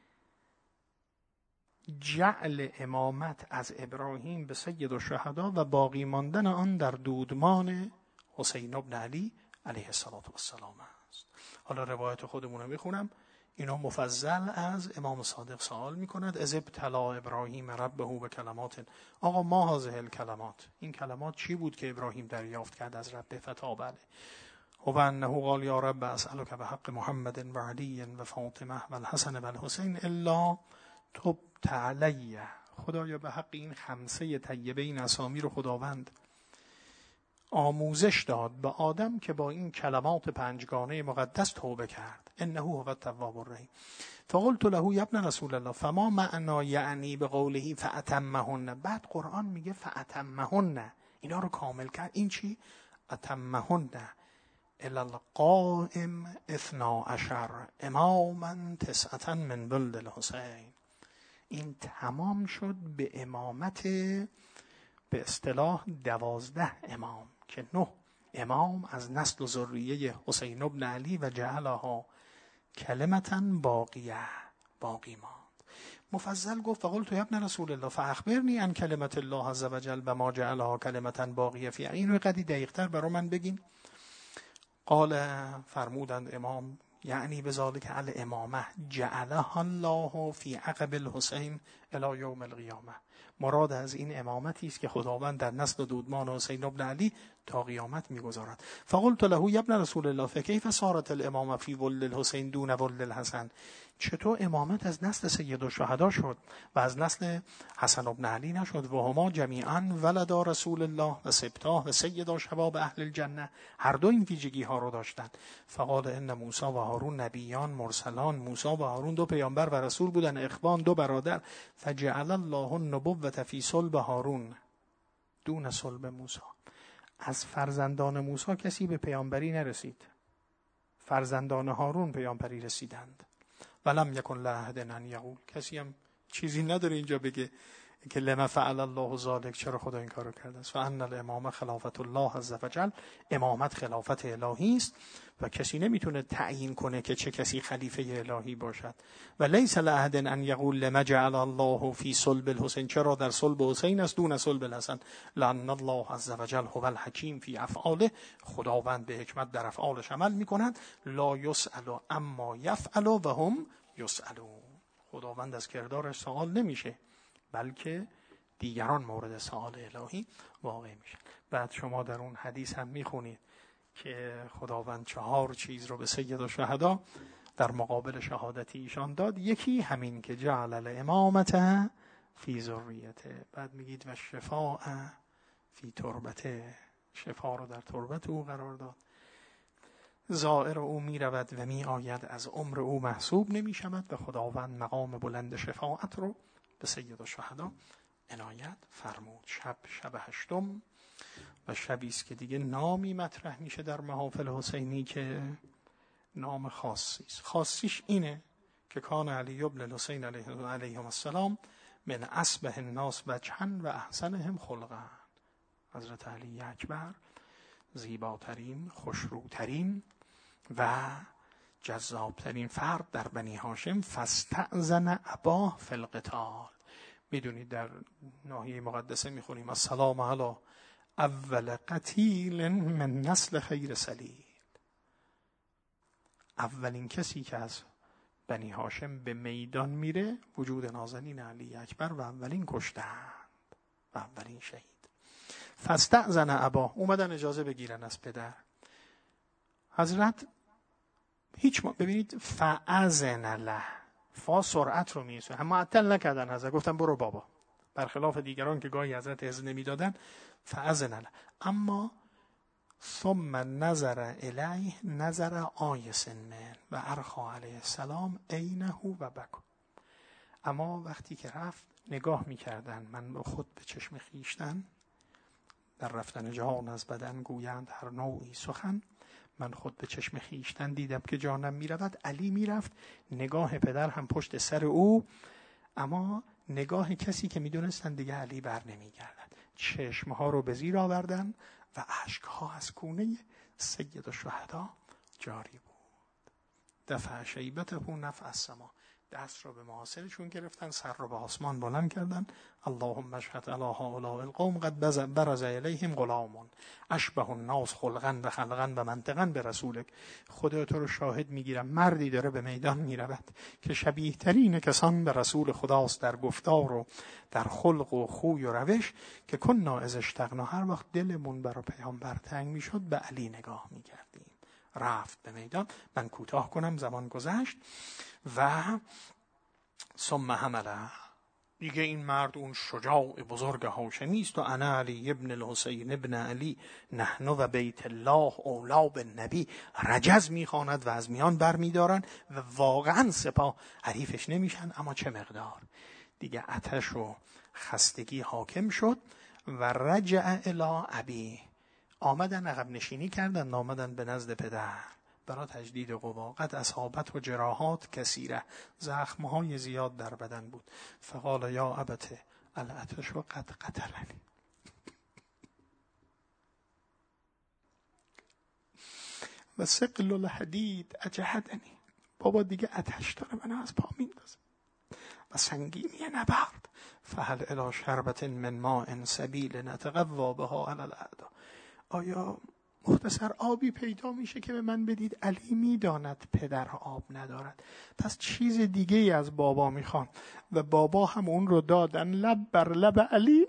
جعل امامت از ابراهیم به سید الشهدا و باقی ماندن آن در دودمان حسین ابن علی علیه الصلاة والسلام است. حالا روایت خودمون رو میخونم. اینا مفضل از امام صادق سوال میکند از ابتلا ابراهیم ربه به کلمات، آقا ما هذه الکلمات، این کلمات چی بود که ابراهیم دریافت کرد از رب؟ فتاب علیه و انه قال یا رب اسألک بحق محمد و علی و فاطمه و الحسن و الحسین الا تبت علی. خدایا به حق این خمسه طیبه، این اسامی رو خداوند آموزش داد به آدم که با این کلمات پنجگانه مقدس توبه کرد. انه هو التواب الرحیم. فقلت له یا ابن رسول الله فما معنا یعنی به قوله فاتمهن. بعد قرآن میگه فاتمهن، اینا رو کامل کرد. این چی؟ اتمهن الی القائم اثنا عشر اماما تسعة من ولد الحسین. این تمام شد به امامت به اصطلاح دوازده امام که نه امام از نسل و ذریه حسین ابن علی و جعلها کلمتاً باقیه، باقی ماند. مفضل گفت فقلت یا ابن رسول الله فاخبرنی عن کلمت الله عز وجل و ما جعلها کلمتاً باقیه فی. اینو قدی دقیق‌تر برای من بگین. قال، فرمودند امام، یعنی بذالک الامامه جعلها الله فی عقب الحسین الی یوم القیامه. مراد از این امامتی است که خداوند در نسل دودمان حسین ابن علی تا قیامت میگذارد. فقلت له یا ابن رسول الله فکیف صارت الامامه فی ولد الحسین دون ولد الحسن. چطور امامت از نسل سید الشهدا شد و از نسل حسن ابن علی نشد؟ و هما جمیعا ولدا رسول الله و سبطاه و سید شباب اهل الجنه، هر دو این ویژگی ها رو داشتند. فقال ان موسی و هارون نبیان مرسلان. موسی و هارون دو پیامبر و رسول بودن، اخوان، دو برادر. فجعل الله النبوة فی صلب هارون دون صلب موسی. از فرزندان موسی کسی به پیامبری نرسید، فرزندان هارون پیامبری رسیدند. ولم یکن لأحد ان یقول. کسی هم چیزی نداره اینجا بگه که لما فعل الله ذلک، چرا خدا این کارو کرده است. فان الامام خلافت الله عز وجل. امامت خلافت الهی است و کسی نمیتونه تعیین کنه که چه کسی خلیفه الهی باشد. و لیس لأحد ان یقول لما جعل الله فی صلب الحسین، چرا در صلب حسین است دون صلب الحسن. لأن الله عز وجل هو الحکیم فی افعاله. خداوند به حکمت در افعالش عمل میکند. لا یسأل اما یفعل و هم یسألون. خداوند از کردارش سوال نمیشه، بلکه دیگران مورد سوال الهی واقع میشن. بعد شما در اون حدیث هم میخونید که خداوند چهار چیز رو به سید الشهدا در مقابل شهادتی ایشان داد. یکی همین که جعل الامامت فی ذریته، بعد میگید و شفاء فی تربته، شفا رو در تربت او قرار داد. زائر او می رود و می آید، از عمر او محسوب نمی شود و خداوند مقام بلند شفاعت رو به سید الشهدا عنایت فرمود. شب شب هشتم و شبی است که دیگه نامی مطرح میشه در محافل حسینی که نام خاصی است. خاصیش اینه که کان علی ابن الحسین علیه علیهم السلام من اصبح الناس وجها و احسنهم خلقا. حضرت علی اکبر زیباترین، خوشروترین و جذابترین فرد در بنی هاشم. فاستأذن اباه فی القتال. میدونید در ناحیه مقدسه میخونیم السلام علی اول قتیل من نسل خیر سلیل. اولین کسی که از بنی هاشم به میدان میره وجود نازنین علی اکبر و اولین کشتند و اولین شهید. فاستأذن اباه، اومدن اجازه بگیرن از پدر. حضرت هیچ ما ببینید فاذن له، فا سرعت رو میرسونه، هم معطل نکردن حضرت، گفتن برو بابا، برخلاف دیگران که گاهی حضرت اذن نمیدادن. فاذن له، اما ثم نظر الیه نظر آیس من و ارخا علیه السلام عینه و بکا. اما وقتی که رفت نگاه میکردن، من به خود به چشم خیشتن در رفتن جهان از بدن گویند هر نوعی سخن، من خود به چشم خیشتن دیدم که جانم میرود. علی میرفت، نگاه پدر هم پشت سر او، اما نگاه کسی که میدونستن دیگه علی بر نمیگردد. چشمها رو به زیر آوردن و اشکها از کونه سید الشهدا جاری بود. دفع شیبته نفع السما، دست رو به محاصرشون گرفتن، سر رو به آسمان بلند کردن. اللهم اشهد علی هؤلاء القوم قد برز الیهم غلام اشبه الناس خلقا و خلقا و منطقا به رسولک. خدا تو رو شاهد میگیرم، مردی داره به میدان میرود که شبیه ترین کسان به رسول خداست در گفتار و در خلق و خوی و روش، که کنا از اشتقنا، هر وقت دلمون برای پیامبر تنگ میشد به علی نگاه میکردیم. رفت به میدان. من کوتاه کنم، زمان گذشت. و ثم حمله، دیگه این مرد اون شجاع بزرگ هاشمی است. و انا علی ابن الحسین ابن علی نحن و بیت الله اولا بالنبی، رجز میخواند و از میان بر میدارن و واقعا سپاه حریفش نمیشن. اما چه مقدار دیگه آتش و خستگی حاکم شد. و رجع الی ابی، آمدن عقب نشینی کردن، آمدن به نزد پدر برای تجدید قوا. قد اصابت و جراحات کثیره، زخمهای زیاد در بدن بود. فقال یا ابت العطش و قد قتلنی. و ثقل الحدید اجهدنی، بابا دیگه آتش داره منو از پا میندازه و سنگینی نبرد. فهل الی شربت من ماء سبیل نتقوا بها علی الاعداء. آیا مختصر آبی پیدا میشه که به من بدید؟ علی میداند پدر آب ندارد، پس چیز دیگه ای از بابا میخوان و بابا هم اون رو دادن. لب بر لب علی.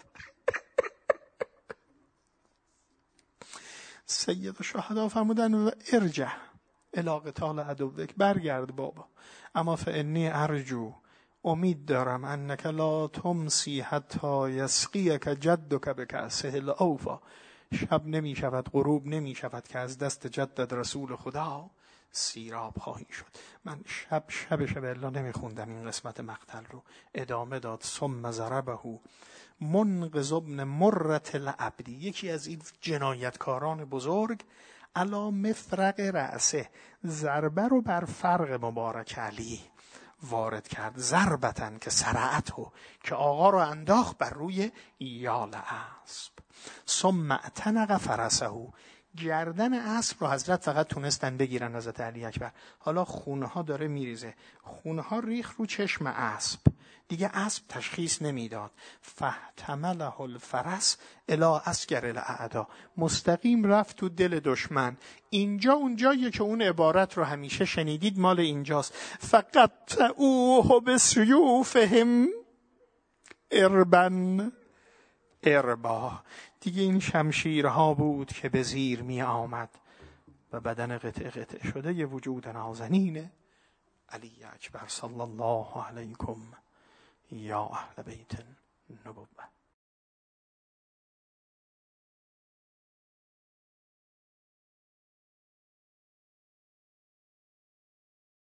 سید الشهدا فرمودن و ارجع الی قتال عدوک، برگرد بابا، اما فانی ارجو، امید دارم انک لا تمسی حتی یسقیک جدک بکأسه الاوفا، شب نمی شود، غروب نمی شود که از دست جدد رسول خدا سیراب خواهی شد. من شب شب شب الا نمی خوندم این قسمت مقتل رو. ادامه داد ثم ضربه منقذ ابن مرة العبدی، یکی از این جنایتکاران بزرگ، علی مفرق رأسه، ضربه رو بر فرق مبارک علی وارد کرد. ضربتن که سرعتو، که آقا رو انداخت بر روی یال اسب. ثم اعتنق فرسه، گردن اسب رو حضرت فقط تونستن بگیرن حضرت علی اکبر. حالا خونه ها داره میریزه، خونه ها ریخ رو چشم اسب، دیگه اسب تشخیص نمیداد. فاحتمله الفرس الی اسگر الاعدا، مستقیم رفت تو دل دشمن. اینجا اونجاییه که اون عبارت رو همیشه شنیدید، مال اینجاست. فقطعوه بسیوفهم اربن اربا، دیگه این شمشیرها بود که به زیر می آمد و بدن قطع قطع شده ی وجود نازنین علی اکبر صلی الله علیکم یا اهل بیت النبوة.